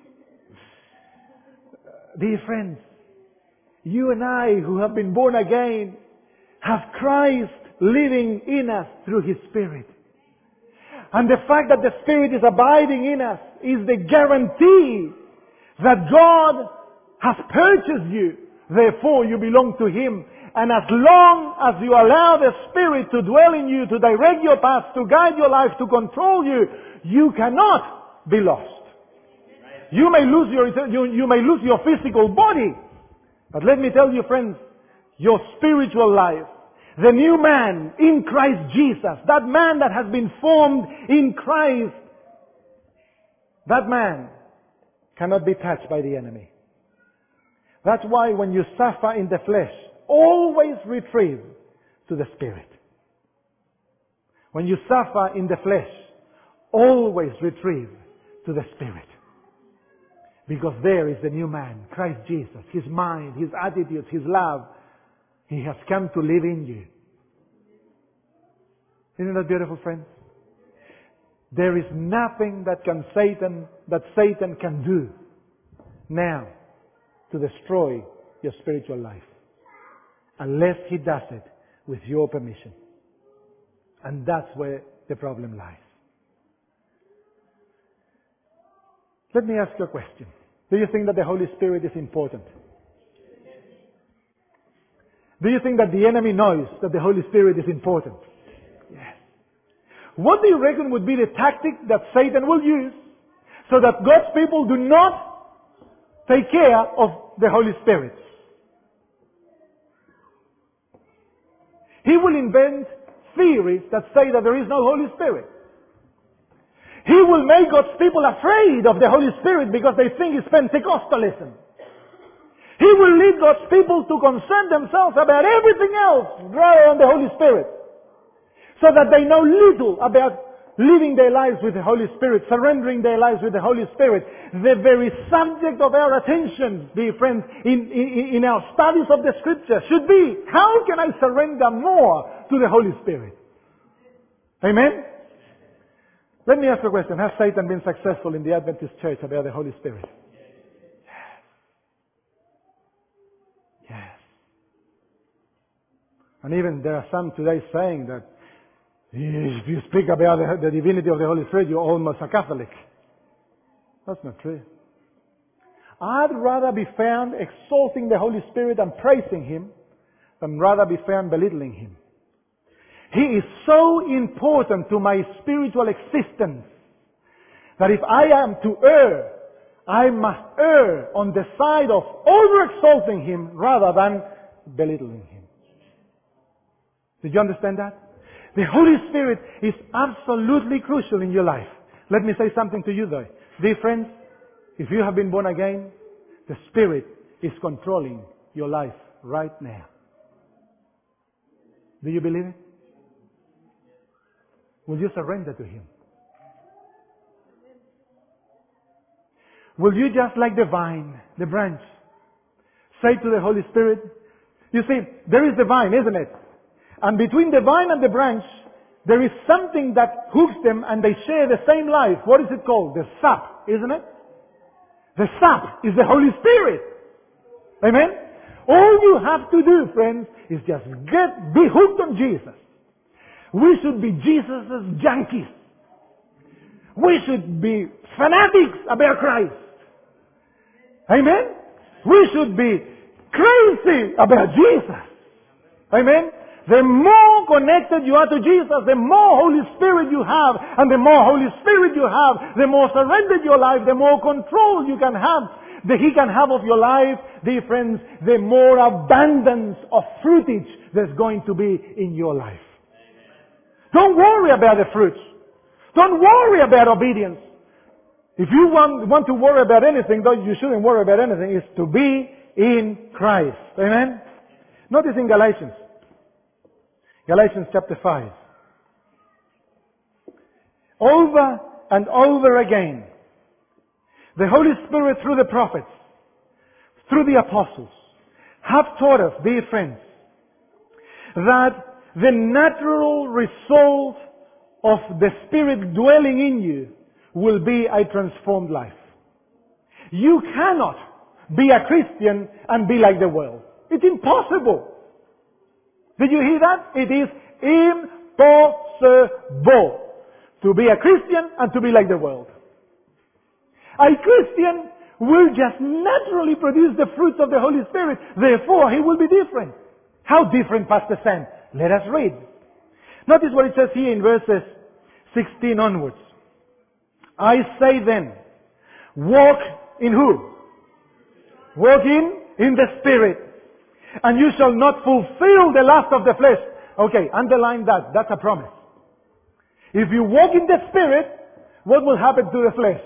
Dear friends, you and I who have been born again have Christ living in us through His Spirit. And the fact that the Spirit is abiding in us is the guarantee that God has purchased you. Therefore, you belong to Him. And as long as you allow the Spirit to dwell in you, to direct your paths, to guide your life, to control you, you cannot be lost. You may lose your, you, you may lose your physical body, But let me tell you, friends, your spiritual life, the new man in Christ Jesus, that man that has been formed in Christ, that man cannot be touched by the enemy. That's why when you suffer in the flesh, always retrieve to the Spirit. When you suffer in the flesh, always retrieve to the Spirit. Because there is the new man, Christ Jesus, His mind, His attitudes, His love. He has come to live in you. Isn't that beautiful, friends? There is nothing that can Satan, that Satan can do now to destroy your spiritual life, unless he does it with your permission. And that's where the problem lies. Let me ask you a question. Do you think that the Holy Spirit is important? Do you think that the enemy knows that the Holy Spirit is important? Yes. What do you reckon would be the tactic that Satan will use so that God's people do not take care of the Holy Spirit? He will invent theories that say that there is no Holy Spirit. He will make God's people afraid of the Holy Spirit because they think it's Pentecostalism. He will lead God's people to concern themselves about everything else rather than the Holy Spirit, so that they know little about living their lives with the Holy Spirit, surrendering their lives with the Holy Spirit. The very subject of our attention, dear friends, in, in, in our studies of the Scripture should be, how can I surrender more to the Holy Spirit? Amen? Let me ask you a question. Has Satan been successful in the Adventist church about the Holy Spirit? Yes. Yes. And even there are some today saying that if you speak about the, the divinity of the Holy Spirit, you're almost a Catholic. That's not true. I'd rather be found exalting the Holy Spirit and praising Him than rather be found belittling Him. He is so important to my spiritual existence that if I am to err, I must err on the side of over-exalting Him rather than belittling Him. Did you understand that? The Holy Spirit is absolutely crucial in your life. Let me say something to you though. Dear friends, if you have been born again, the Spirit is controlling your life right now. Do you believe it? Will you surrender to Him? Will you, just like the vine, the branch, say to the Holy Spirit, you see, there is the vine, isn't it? And between the vine and the branch, there is something that hooks them and they share the same life. What is it called? The sap, isn't it? The sap is the Holy Spirit. Amen? All you have to do, friends, is just get, be hooked on Jesus. We should be Jesus' junkies. We should be fanatics about Christ. Amen? We should be crazy about Jesus. Amen? The more connected you are to Jesus, the more Holy Spirit you have. And the more Holy Spirit you have, the more surrendered your life, the more control you can have, that He can have of your life, dear friends, the more abundance of fruitage there's going to be in your life. Don't worry about the fruits. Don't worry about obedience. If you want, want to worry about anything, though you shouldn't worry about anything, is to be in Christ. Amen? Notice in Galatians. Galatians chapter five. Over and over again, the Holy Spirit through the prophets, through the apostles, have taught us, dear friends, that the natural result of the Spirit dwelling in you will be a transformed life. You cannot be a Christian and be like the world. It's impossible. Did you hear that? It is impossible to be a Christian and to be like the world. A Christian will just naturally produce the fruits of the Holy Spirit. Therefore, he will be different. How different, Pastor Sam? Let us read. Notice what it says here in verses sixteen onwards. I say then, walk in who? Walk in in the Spirit. And you shall not fulfill the lust of the flesh. Okay, underline that. That's a promise. If you walk in the Spirit, what will happen to the flesh?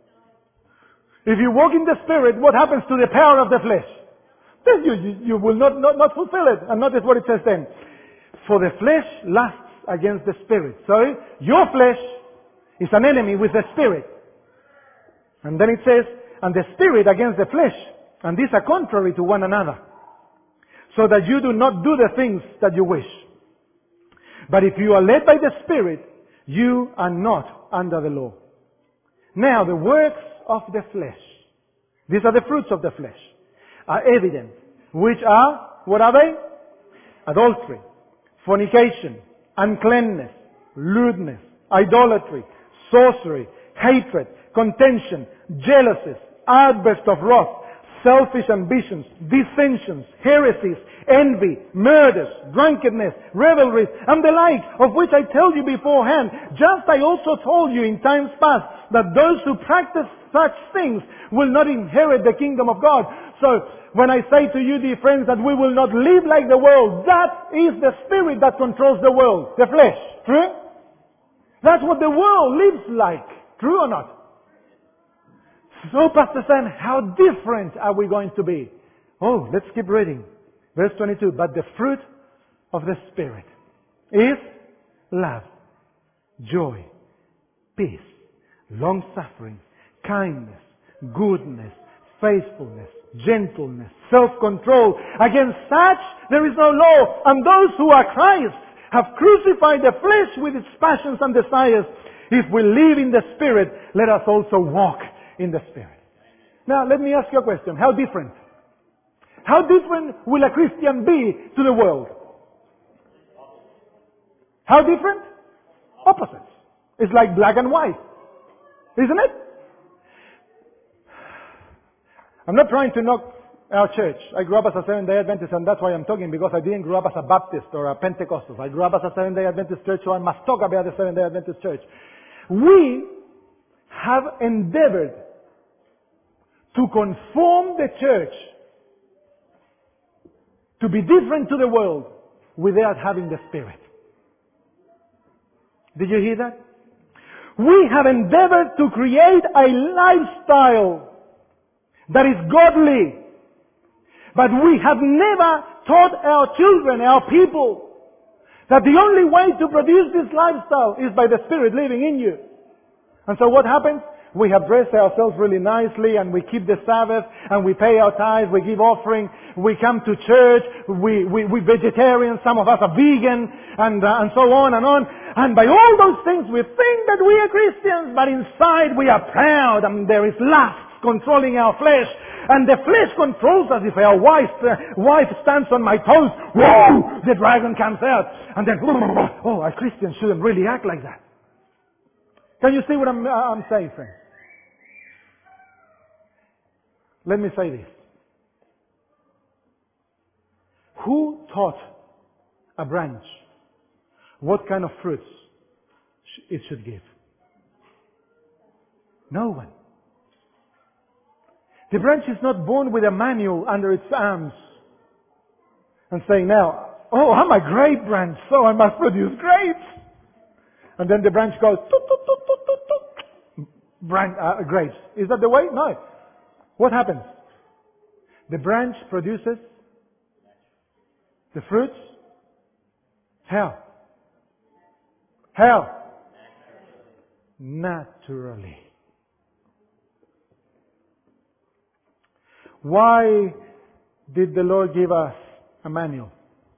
If you walk in the Spirit, what happens to the power of the flesh? Then you, you, you will not, not, not fulfill it. And notice what it says then. For the flesh lusts against the Spirit. So, your flesh is an enemy with the Spirit. And then it says, and the Spirit against the flesh. And these are contrary to one another. So that you do not do the things that you wish. But if you are led by the Spirit, you are not under the law. Now, the works of the flesh. These are the fruits of the flesh. Are evident. Which are, what are they? Adultery, fornication, uncleanness, lewdness, idolatry, sorcery, hatred, contention, jealousies, outbursts of wrath, selfish ambitions, dissensions, heresies, envy, murders, drunkenness, revelries, and the like, of which I tell you beforehand, just I also told you in times past, that those who practice such things will not inherit the kingdom of God. So, when I say to you, dear friends, that we will not live like the world, that is the spirit that controls the world, the flesh. True? That's what the world lives like. True or not? So, Pastor Sam, how different are we going to be? Oh, let's keep reading. Verse twenty-two. But the fruit of the Spirit is love, joy, peace, long-suffering, kindness, goodness, faithfulness, gentleness, self-control. Against such there is no law. And those who are Christ have crucified the flesh with its passions and desires. If we live in the Spirit, let us also walk in the Spirit. Now, let me ask you a question. How different? How different will a Christian be to the world? How different? Opposites. It's like black and white. Isn't it? I'm not trying to knock our church. I grew up as a Seventh-day Adventist, and that's why I'm talking, because I didn't grow up as a Baptist or a Pentecostal. I grew up as a Seventh-day Adventist church, so I must talk about the Seventh-day Adventist church. We have endeavored to conform the church to be different to the world without having the Spirit. Did you hear that? We have endeavored to create a lifestyle that is godly. But we have never taught our children, our people, that the only way to produce this lifestyle is by the Spirit living in you. And so what happens? We have dressed ourselves really nicely, and we keep the Sabbath, and we pay our tithes, we give offering, we come to church, we, we, we vegetarian, some of us are vegan, and, uh, and so on and on. And by all those things we think that we are Christians, but inside we are proud, and there is lust controlling our flesh. And the flesh controls us. If our wife, uh, wife stands on my toes, whoa, the dragon comes out. And then, oh, a Christian shouldn't really act like that. Can you see what I'm, uh, I'm saying, friends? Let me say this. Who taught a branch what kind of fruits it should give? No one. The branch is not born with a manual under its arms and saying, now, oh, I'm a grape branch, so I must produce grapes. And then the branch goes, toot, toot, toot, toot, toot, toot, branch, uh, grapes. Is that the way? No. What happens? The branch produces the fruits. How? How? Naturally. Why did the Lord give us a manual?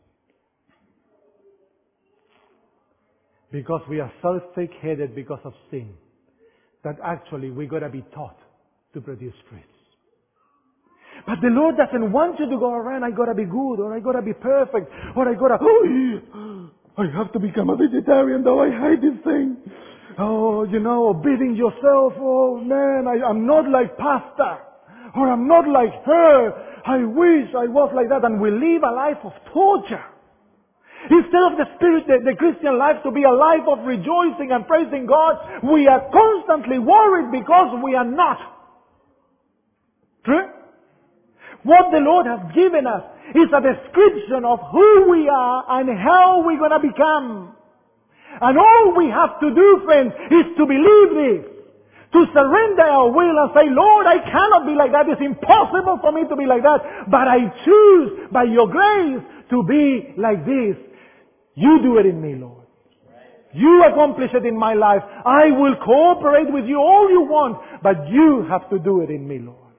Because we are so thick-headed because of sin that actually we got to be taught to produce fruits. But the Lord doesn't want you to go around, I got to be good, or I got to be perfect, or I got to, oh, I have to become a vegetarian, though I hate this thing. Oh, you know, beating yourself, oh man, I, I'm not like Pastor. Or I'm not like her. I wish I was like that. And we live a life of torture. Instead of the spirit, the, the Christian life to be a life of rejoicing and praising God, we are constantly worried because we are not. True? What the Lord has given us is a description of who we are and how we're going to become. And all we have to do, friends, is to believe this. To surrender our will and say, Lord, I cannot be like that. It's impossible for me to be like that. But I choose, by your grace, to be like this. You do it in me, Lord. You accomplish it in my life. I will cooperate with you all you want, but you have to do it in me, Lord.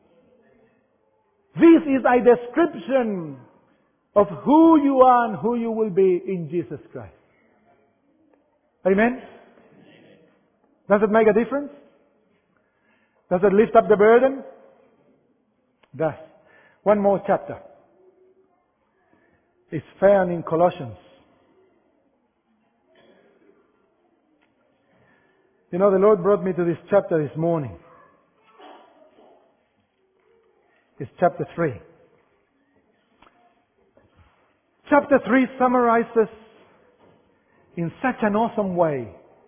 This is a description of who you are and who you will be in Jesus Christ. Amen? Does it make a difference? Does it lift up the burden? Does. One more chapter. It's found in Colossians. You know, the Lord brought me to this chapter this morning. It's chapter three. Chapter three summarizes in such an awesome way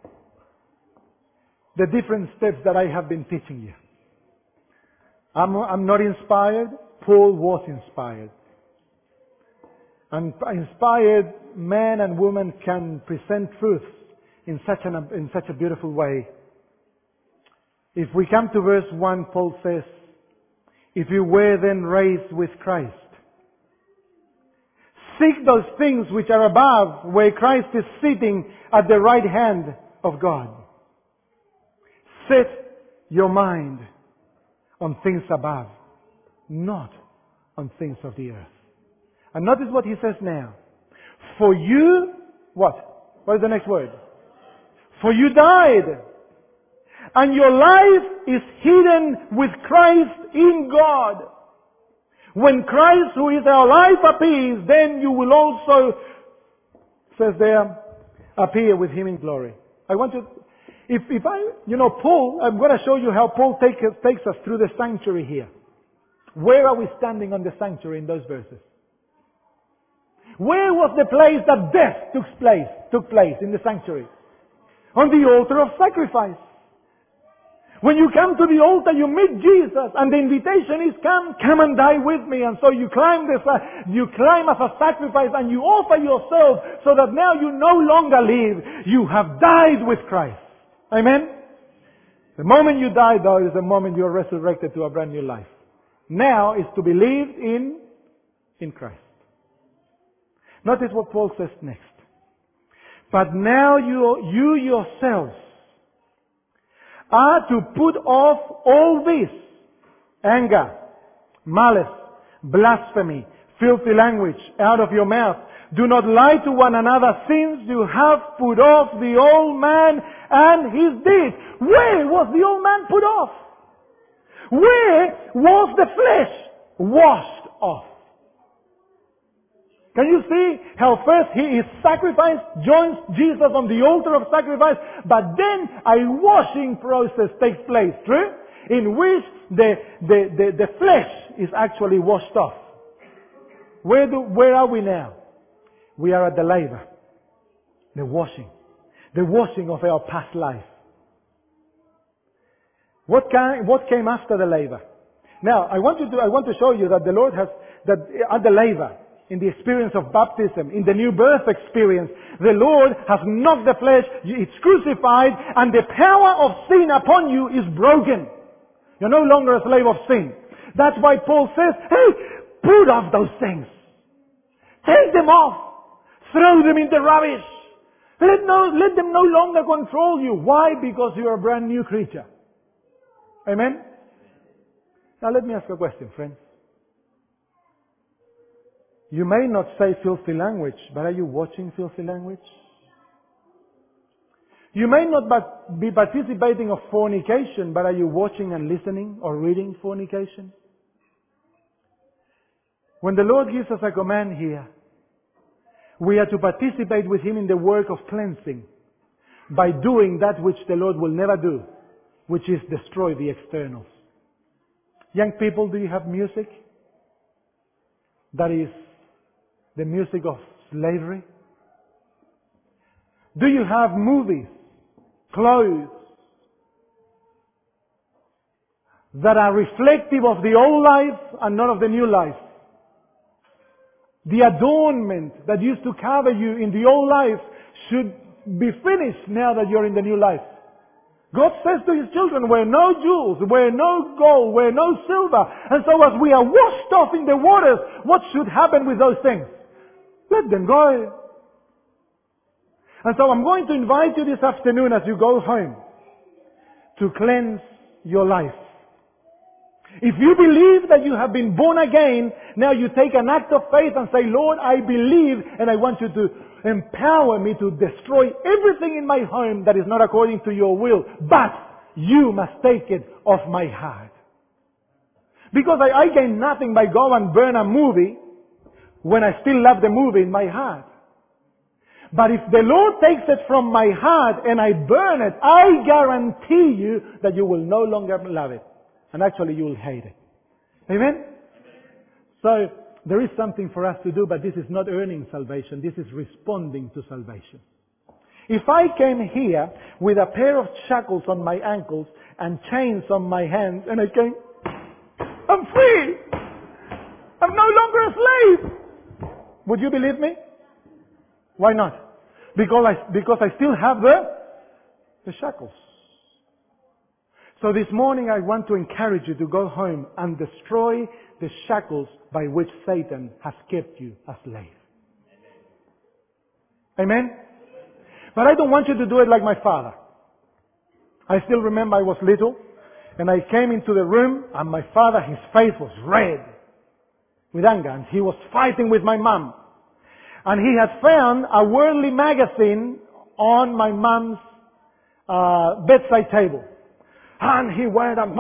the different steps that I have been teaching you. I'm, I'm not inspired. Paul was inspired. And inspired men and women can present truths in such, an, in such a beautiful way. If we come to verse one, Paul says, if you were then raised with Christ, seek those things which are above, where Christ is sitting at the right hand of God. Set your mind on things above, not on things of the earth. And notice what he says now. For you, what? What is the next word? For you died, and your life is hidden with Christ in God. When Christ, who is our life, appears, then you will also, says there, appear with Him in glory. I want to, if, if I, you know, Paul, I'm going to show you how Paul take, takes us through the sanctuary here. Where are we standing on the sanctuary in those verses? Where was the place that death took place, took place in the sanctuary? On the altar of sacrifice. When you come to the altar, you meet Jesus, and the invitation is, come, come and die with me. And so you climb this, uh, you climb as a sacrifice, and you offer yourself, so that now you no longer live. You have died with Christ. Amen? The moment you die, though, is the moment you are resurrected to a brand new life. Now is to believe in, in Christ. Notice what Paul says next. But now you, you yourselves are to put off all this: anger, malice, blasphemy, filthy language out of your mouth. Do not lie to one another, since you have put off the old man and his deeds. Where was the old man put off? Where was the flesh washed off? Can you see how first he is sacrificed, joins Jesus on the altar of sacrifice, but then a washing process takes place, true? In which the, the, the, the flesh is actually washed off. Where do, where are we now? We are at the laver. The washing. The washing of our past life. What came, what came after the laver? Now, I want you to, I want to show you that the Lord has, that at the laver, in the experience of baptism, in the new birth experience, the Lord has knocked the flesh, it's crucified, and the power of sin upon you is broken. You're no longer a slave of sin. That's why Paul says, hey, put off those things. Take them off. Throw them in the rubbish. Let, no, let them no longer control you. Why? Because you're a brand new creature. Amen? Now let me ask a question, friends. You may not say filthy language, but are you watching filthy language? You may not be participating of fornication, but are you watching and listening or reading fornication? When the Lord gives us a command here, we are to participate with Him in the work of cleansing by doing that which the Lord will never do, which is destroy the externals. Young people, do you have music that is the music of slavery? Do you have movies, clothes, that are reflective of the old life and not of the new life. The adornment that used to cover you in the old life should be finished now that you're in the new life. God says to His children, wear no jewels, wear no gold, wear no silver. And so as we are washed off in the waters, what should happen with those things? Let them go. And so I'm going to invite you this afternoon as you go home to cleanse your life. If you believe that you have been born again, now you take an act of faith and say, Lord, I believe, and I want you to empower me to destroy everything in my home that is not according to your will. But you must take it off my heart. Because I, I gain nothing by go and burn a movie when I still love the movie in my heart. But if the Lord takes it from my heart and I burn it, I guarantee you that you will no longer love it. And actually you will hate it. Amen? So, there is something for us to do, but this is not earning salvation. This is responding to salvation. If I came here with a pair of shackles on my ankles and chains on my hands, and I came, I'm free! I'm no longer a slave! Would you believe me? Why not? Because I, because I still have the, the shackles. So this morning I want to encourage you to go home and destroy the shackles by which Satan has kept you a slave. Amen? But I don't want you to do it like my father. I still remember I was little and I came into the room and my father, his face was red with anger and he was fighting with my mom. And he had found a worldly magazine on my mom's uh, bedside table. And he went and...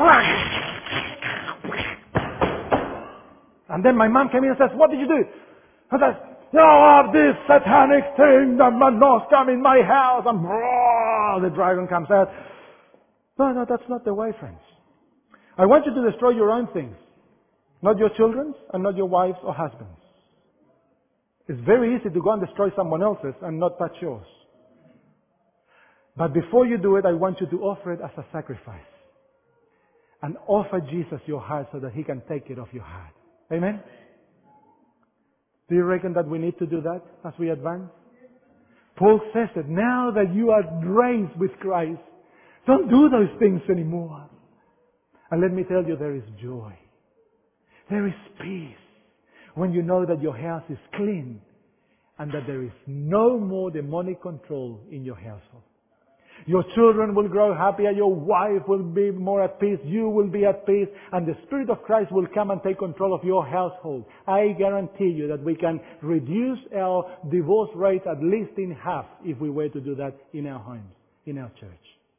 And then my mom came in and says, what did you do? I says, oh, this satanic thing that must come in my house. And the dragon comes out. No, no, that's not the way, friends. I want you to destroy your own things. Not your children's and not your wives or husbands. It's very easy to go and destroy someone else's and not touch yours. But before you do it, I want you to offer it as a sacrifice. And offer Jesus your heart so that He can take it off your heart. Amen? Do you reckon that we need to do that as we advance? Paul says it, now that you are raised with Christ, don't do those things anymore. And let me tell you, there is joy. There is peace when you know that your house is clean and that there is no more demonic control in your household. Your children will grow happier, your wife will be more at peace, you will be at peace, and the Spirit of Christ will come and take control of your household. I guarantee you that we can reduce our divorce rate at least in half if we were to do that in our homes, in our church.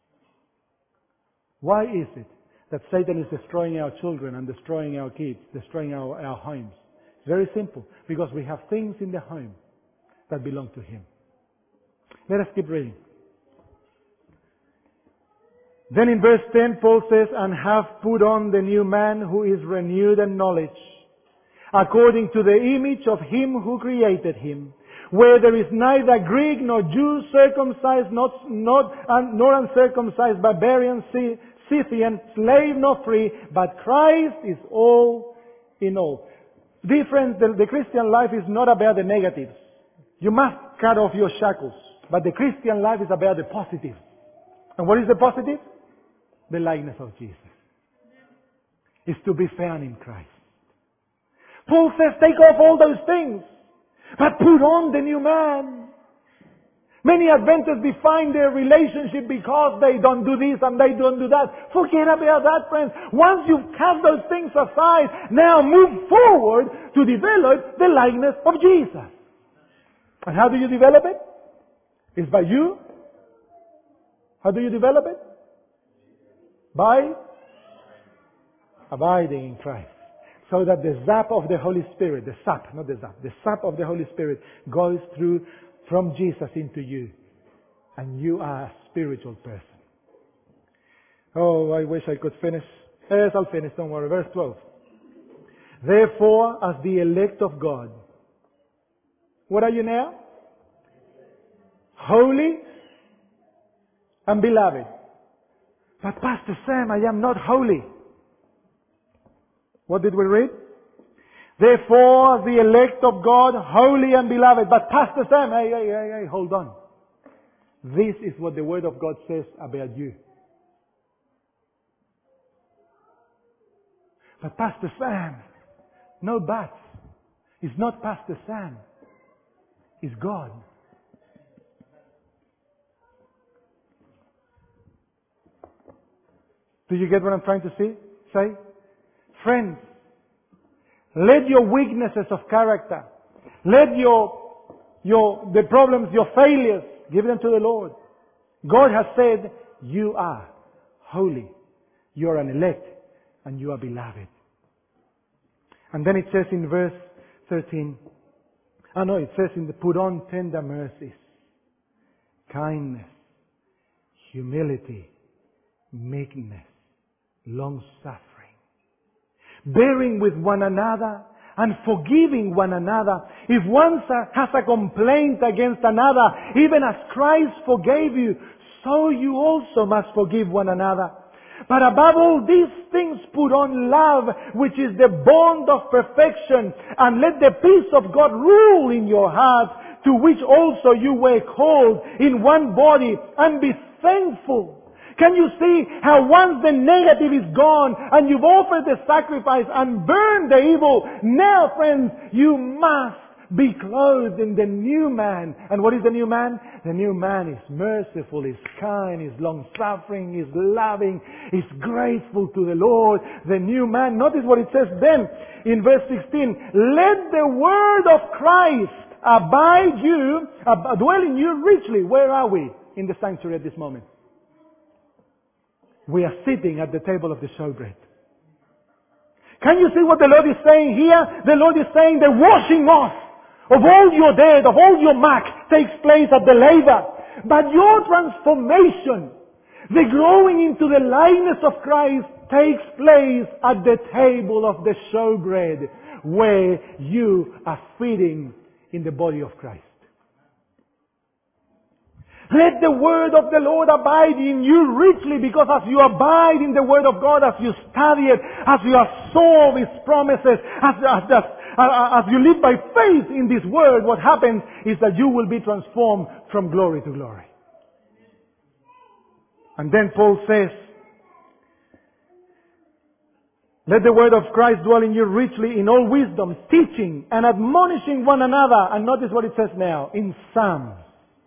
Why is it that Satan is destroying our children and destroying our kids, destroying our, our homes? It's very simple. Because we have things in the home that belong to him. Let us keep reading. Then in verse ten, Paul says, and have put on the new man who is renewed in knowledge, according to the image of him who created him, where there is neither Greek nor Jew, circumcised not, not, nor uncircumcised, barbarian, Scythian, slave nor free, but Christ is all in all. Dear friends, the, the Christian life is not about the negatives. You must cut off your shackles. But the Christian life is about the positive. And what is the positive? The likeness of Jesus. Is to be found in Christ. Paul says, take off all those things, but put on the new man. Many Adventists define their relationship because they don't do this and they don't do that. Forget about that, friends. Once you've cast those things aside, now move forward to develop the likeness of Jesus. And how do you develop it? It's by you. How do you develop it? By abiding in Christ. So that the zap of the Holy Spirit, the sap, not the zap, the sap of the Holy Spirit goes through from Jesus into you. And you are a spiritual person. Oh, I wish I could finish. Yes, I'll finish, don't worry. Verse twelve. Therefore, as the elect of God. What are you now? Holy and beloved. But Pastor Sam, I am not holy. What did we read? Therefore, the elect of God, holy and beloved. But Pastor Sam, hey, hey, hey, hey, hold on. This is what the Word of God says about you. But Pastor Sam, no buts. It's not Pastor Sam. It's God. Do you get what I'm trying to see, say? Friends, let your weaknesses of character, let your, your, the problems, your failures, give them to the Lord. God has said, you are holy. You are an elect and you are beloved. And then it says in verse thirteen, oh no, it says in the put on tender mercies, kindness, humility, meekness, long-suffering, bearing with one another and forgiving one another. If one has a complaint against another, even as Christ forgave you, so you also must forgive one another. But above all these things put on love, which is the bond of perfection, and let the peace of God rule in your hearts, to which also you were called in one body, and be thankful. Can you see how once the negative is gone and you've offered the sacrifice and burned the evil, now friends, you must be clothed in the new man. And what is the new man? The new man is merciful, is kind, is long-suffering, is loving, is grateful to the Lord. The new man, notice what it says then in verse sixteen. Let the word of Christ abide you, ab- dwell in you richly. Where are we in the sanctuary at this moment? We are sitting at the table of the showbread. Can you see what the Lord is saying here? The Lord is saying the washing off of all your dirt, of all your muck takes place at the laver. But your transformation, the growing into the likeness of Christ, takes place at the table of the showbread, where you are feeding in the body of Christ. Let the word of the Lord abide in you richly, because as you abide in the word of God, as you study it, as you absorb His promises, as, as, as, as you live by faith in this word, what happens is that you will be transformed from glory to glory. And then Paul says, let the word of Christ dwell in you richly in all wisdom, teaching and admonishing one another. And notice what it says now, in psalms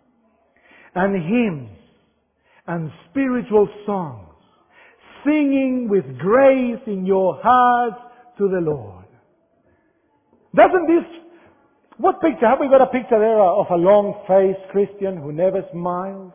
and hymns and spiritual songs, singing with grace in your hearts to the Lord. Doesn't this, what picture, have we got a picture there of a long-faced Christian who never smiles?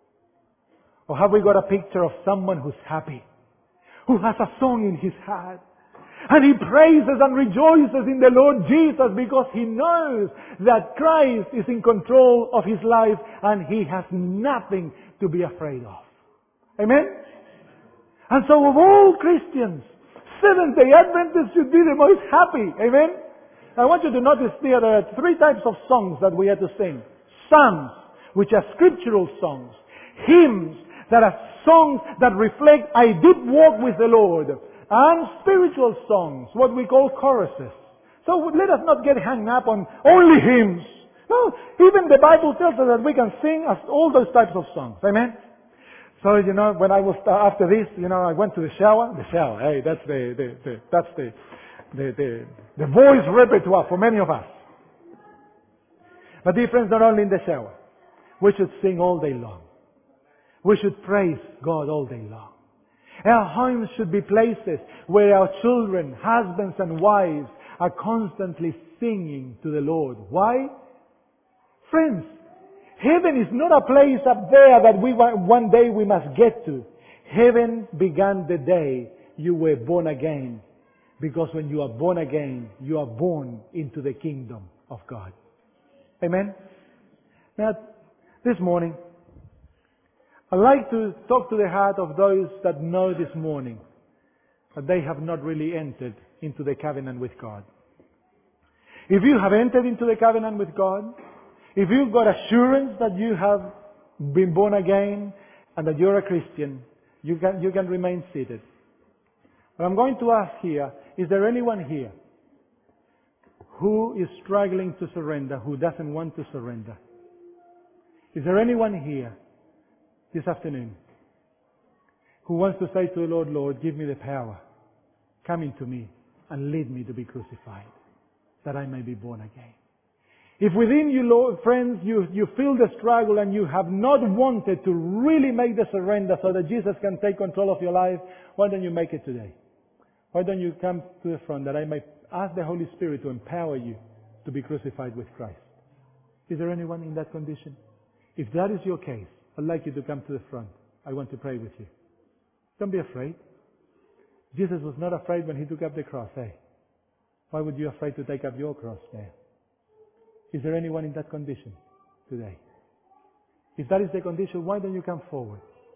Or have we got a picture of someone who's happy, who has a song in his heart, and he praises and rejoices in the Lord Jesus because he knows that Christ is in control of his life and he has nothing to be afraid of. Amen? And so of all Christians, Seventh-day Adventists should be the most happy. Amen? I want you to notice there, there are three types of songs that we have to sing. Psalms, which are scriptural songs. Hymns, that are songs that reflect, I did walk with the Lord. And spiritual songs, what we call choruses. So let us not get hung up on only hymns. No, even the Bible tells us that we can sing all those types of songs. Amen? So, you know, when I was, after this, you know, I went to the shower. The shower, hey, that's the, the, the that's the, the, the, the voice repertoire for many of us. But dear friends, not only in the shower. We should sing all day long. We should praise God all day long. Our homes should be places where our children, husbands and wives are constantly singing to the Lord. Why? Friends, heaven is not a place up there that we one day we must get to. Heaven began the day you were born again. Because when you are born again, you are born into the kingdom of God. Amen? Now, this morning, I'd like to talk to the heart of those that know this morning that they have not really entered into the covenant with God. If you have entered into the covenant with God, if you've got assurance that you have been born again and that you're a Christian, you can, you can remain seated. But I'm going to ask here, is there anyone here who is struggling to surrender, who doesn't want to surrender? Is there anyone here this afternoon who wants to say to the Lord, Lord, give me the power, come into me and lead me to be crucified, that I may be born again? If within you, Lord, friends, you, you feel the struggle and you have not wanted to really make the surrender so that Jesus can take control of your life, why don't you make it today? Why don't you come to the front that I may ask the Holy Spirit to empower you to be crucified with Christ? Is there anyone in that condition? If that is your case, I'd like you to come to the front. I want to pray with you. Don't be afraid. Jesus was not afraid when He took up the cross, eh? Why would you be afraid to take up your cross there? Is there anyone in that condition today? If that is the condition, why don't you come forward?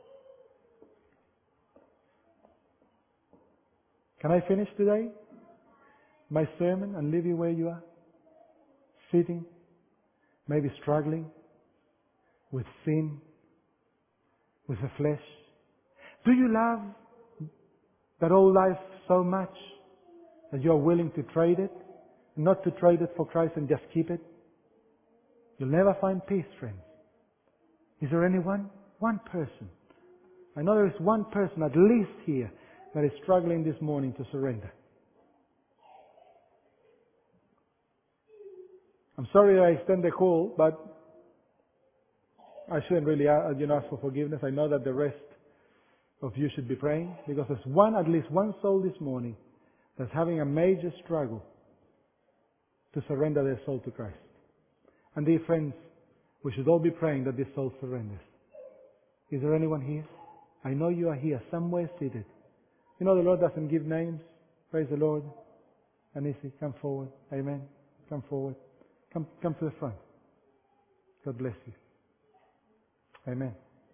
Can I finish today my sermon and leave you where you are? Sitting, maybe struggling with sin, with the flesh. Do you love that old life so much that you are willing to trade it? Not to trade it for Christ and just keep it? You'll never find peace, friends. Is there anyone? One person. I know there is one person at least here that is struggling this morning to surrender. I'm sorry that I extend the call, but I shouldn't really ask, you know, ask for forgiveness. I know that the rest of you should be praying, because there's one, at least one soul this morning that's having a major struggle to surrender their soul to Christ. And dear friends, we should all be praying that this soul surrenders. Is there anyone here? I know you are here, somewhere seated. You know the Lord doesn't give names. Praise the Lord. Anisi, come forward. Amen. Come forward. Come, come to the front. God bless you. Amen.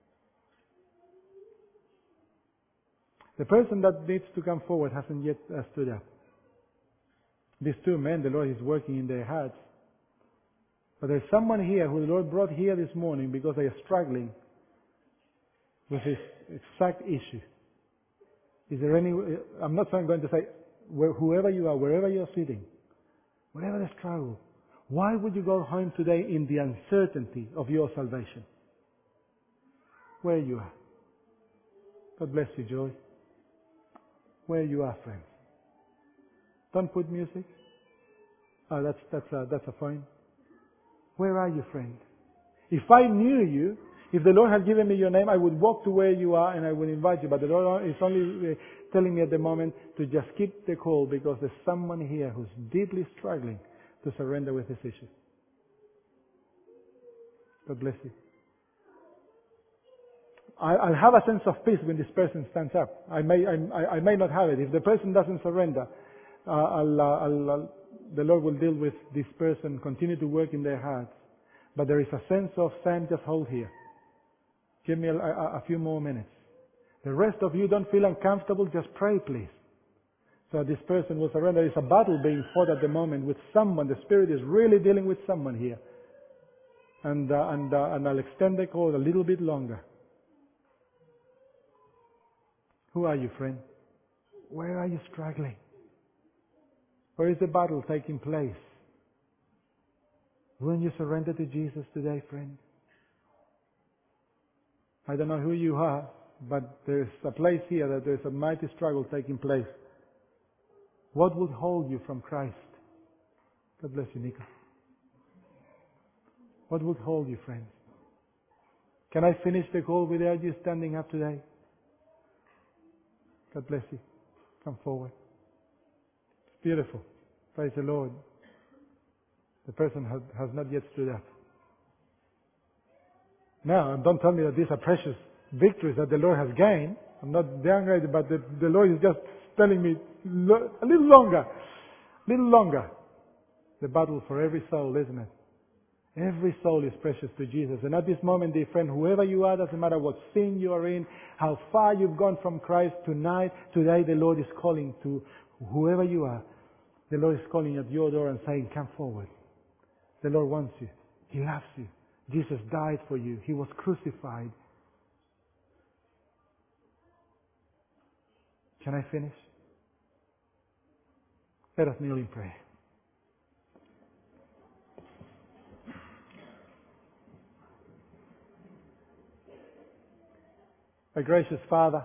The person that needs to come forward hasn't yet uh, stood up. These two men, the Lord is working in their hearts. But there's someone here who the Lord brought here this morning because they are struggling with this exact issue. Is there any, I'm not going to say, whoever you are, wherever you're sitting, whatever the struggle, why would you go home today in the uncertainty of your salvation? Where you are. God bless you, Joy. Where you are, friends. Don't put music. Oh, that's, that's, a, that's a phone. Where are you, friend? If I knew you, if the Lord had given me your name, I would walk to where you are and I would invite you. But the Lord is only telling me at the moment to just keep the call, because there's someone here who's deeply struggling to surrender with this issue. God bless you. I'll have a sense of peace when this person stands up. I may, I, I may not have it. If the person doesn't surrender, uh, I'll, uh, I'll, uh, the Lord will deal with this person, continue to work in their hearts. But there is a sense of, Sam, just hold here. Give me a, a, a few more minutes. The rest of you don't feel uncomfortable, just pray, please. So this person will surrender. There's a battle being fought at the moment with someone. The Spirit is really dealing with someone here. And, uh, and, uh, and I'll extend the call a little bit longer. Who are you, friend? Where are you struggling? Where is the battle taking place? Will you surrender to Jesus today, friend? I don't know who you are, but there's a place here that there's a mighty struggle taking place. What would hold you from Christ? God bless you, Nico. What would hold you, friends? Can I finish the call without you standing up today? God bless you. Come forward. It's beautiful. Praise the Lord. The person has, has not yet stood up. Now, don't tell me that these are precious victories that the Lord has gained. I'm not downgraded, but the, the Lord is just telling me lo- a little longer, a little longer. The battle for every soul, isn't it? Every soul is precious to Jesus. And at this moment, dear friend, whoever you are, doesn't matter what sin you are in, how far you've gone from Christ, tonight, today the Lord is calling to whoever you are. The Lord is calling at your door and saying, come forward. The Lord wants you. He loves you. Jesus died for you. He was crucified. Can I finish? Let us kneel in prayer. Our gracious Father,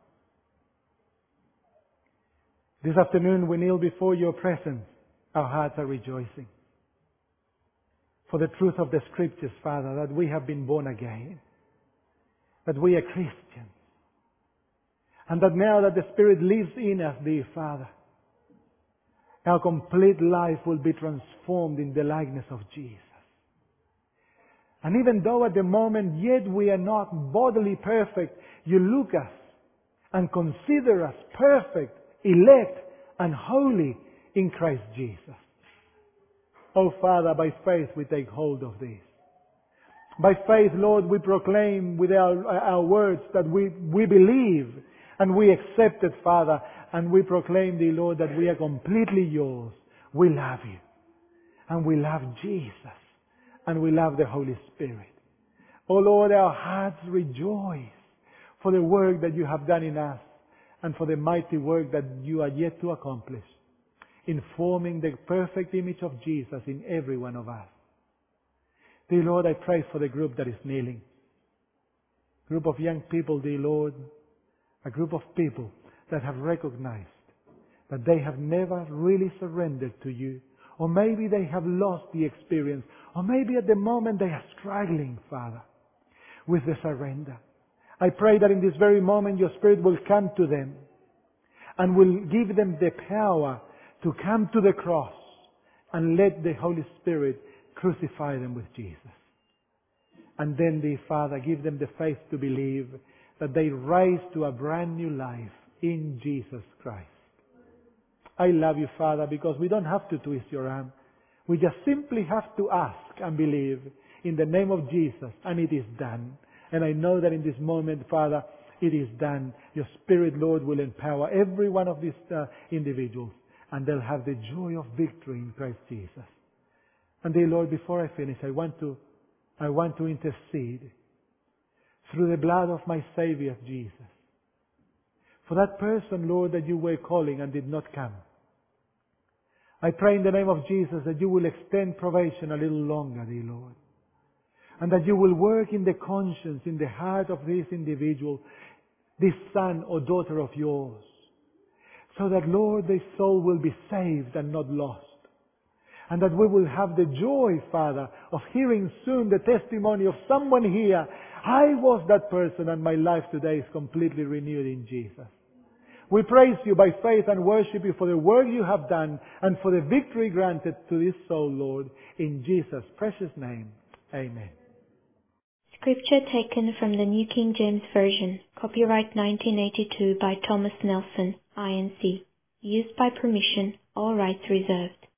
this afternoon we kneel before your presence. Our hearts are rejoicing for the truth of the Scriptures, Father, that we have been born again, that we are Christians, and that now that the Spirit lives in us, dear Father, our complete life will be transformed in the likeness of Jesus. And even though at the moment yet we are not bodily perfect, you look us and consider us perfect, elect and holy in Christ Jesus. Oh Father, by faith we take hold of this. By faith, Lord, we proclaim with our, our words that we, we believe and we accept it, Father, and we proclaim, dear Lord, that we are completely yours. We love you, and we love Jesus, and we love the Holy Spirit. Oh Lord, our hearts rejoice for the work that you have done in us and for the mighty work that you are yet to accomplish in forming the perfect image of Jesus in every one of us. Dear Lord, I pray for the group that is kneeling. Group of young people, dear Lord, a group of people that have recognized that they have never really surrendered to you. Or maybe they have lost the experience. Or maybe at the moment they are struggling, Father, with the surrender. I pray that in this very moment your Spirit will come to them and will give them the power to come to the cross and let the Holy Spirit crucify them with Jesus. And then, dear Father, give them the faith to believe that they rise to a brand new life in Jesus Christ. I love you, Father, because we don't have to twist your arm. We just simply have to ask and believe in the name of Jesus, and it is done. And I know that in this moment, Father, it is done. Your Spirit, Lord, will empower every one of these uh, individuals, and they'll have the joy of victory in Christ Jesus. And dear Lord, before I finish, I want to, I want to intercede through the blood of my Savior Jesus for that person, Lord, that you were calling and did not come. I pray in the name of Jesus that you will extend probation a little longer, dear Lord, and that you will work in the conscience, in the heart of this individual, this son or daughter of yours, so that, Lord, their soul will be saved and not lost. And that we will have the joy, Father, of hearing soon the testimony of someone here. I was that person and my life today is completely renewed in Jesus. We praise you by faith and worship you for the work you have done and for the victory granted to this soul, Lord. In Jesus' precious name, amen. Scripture taken from the New King James Version. Copyright nineteen eighty-two by Thomas Nelson, I N C. Used by permission, all rights reserved.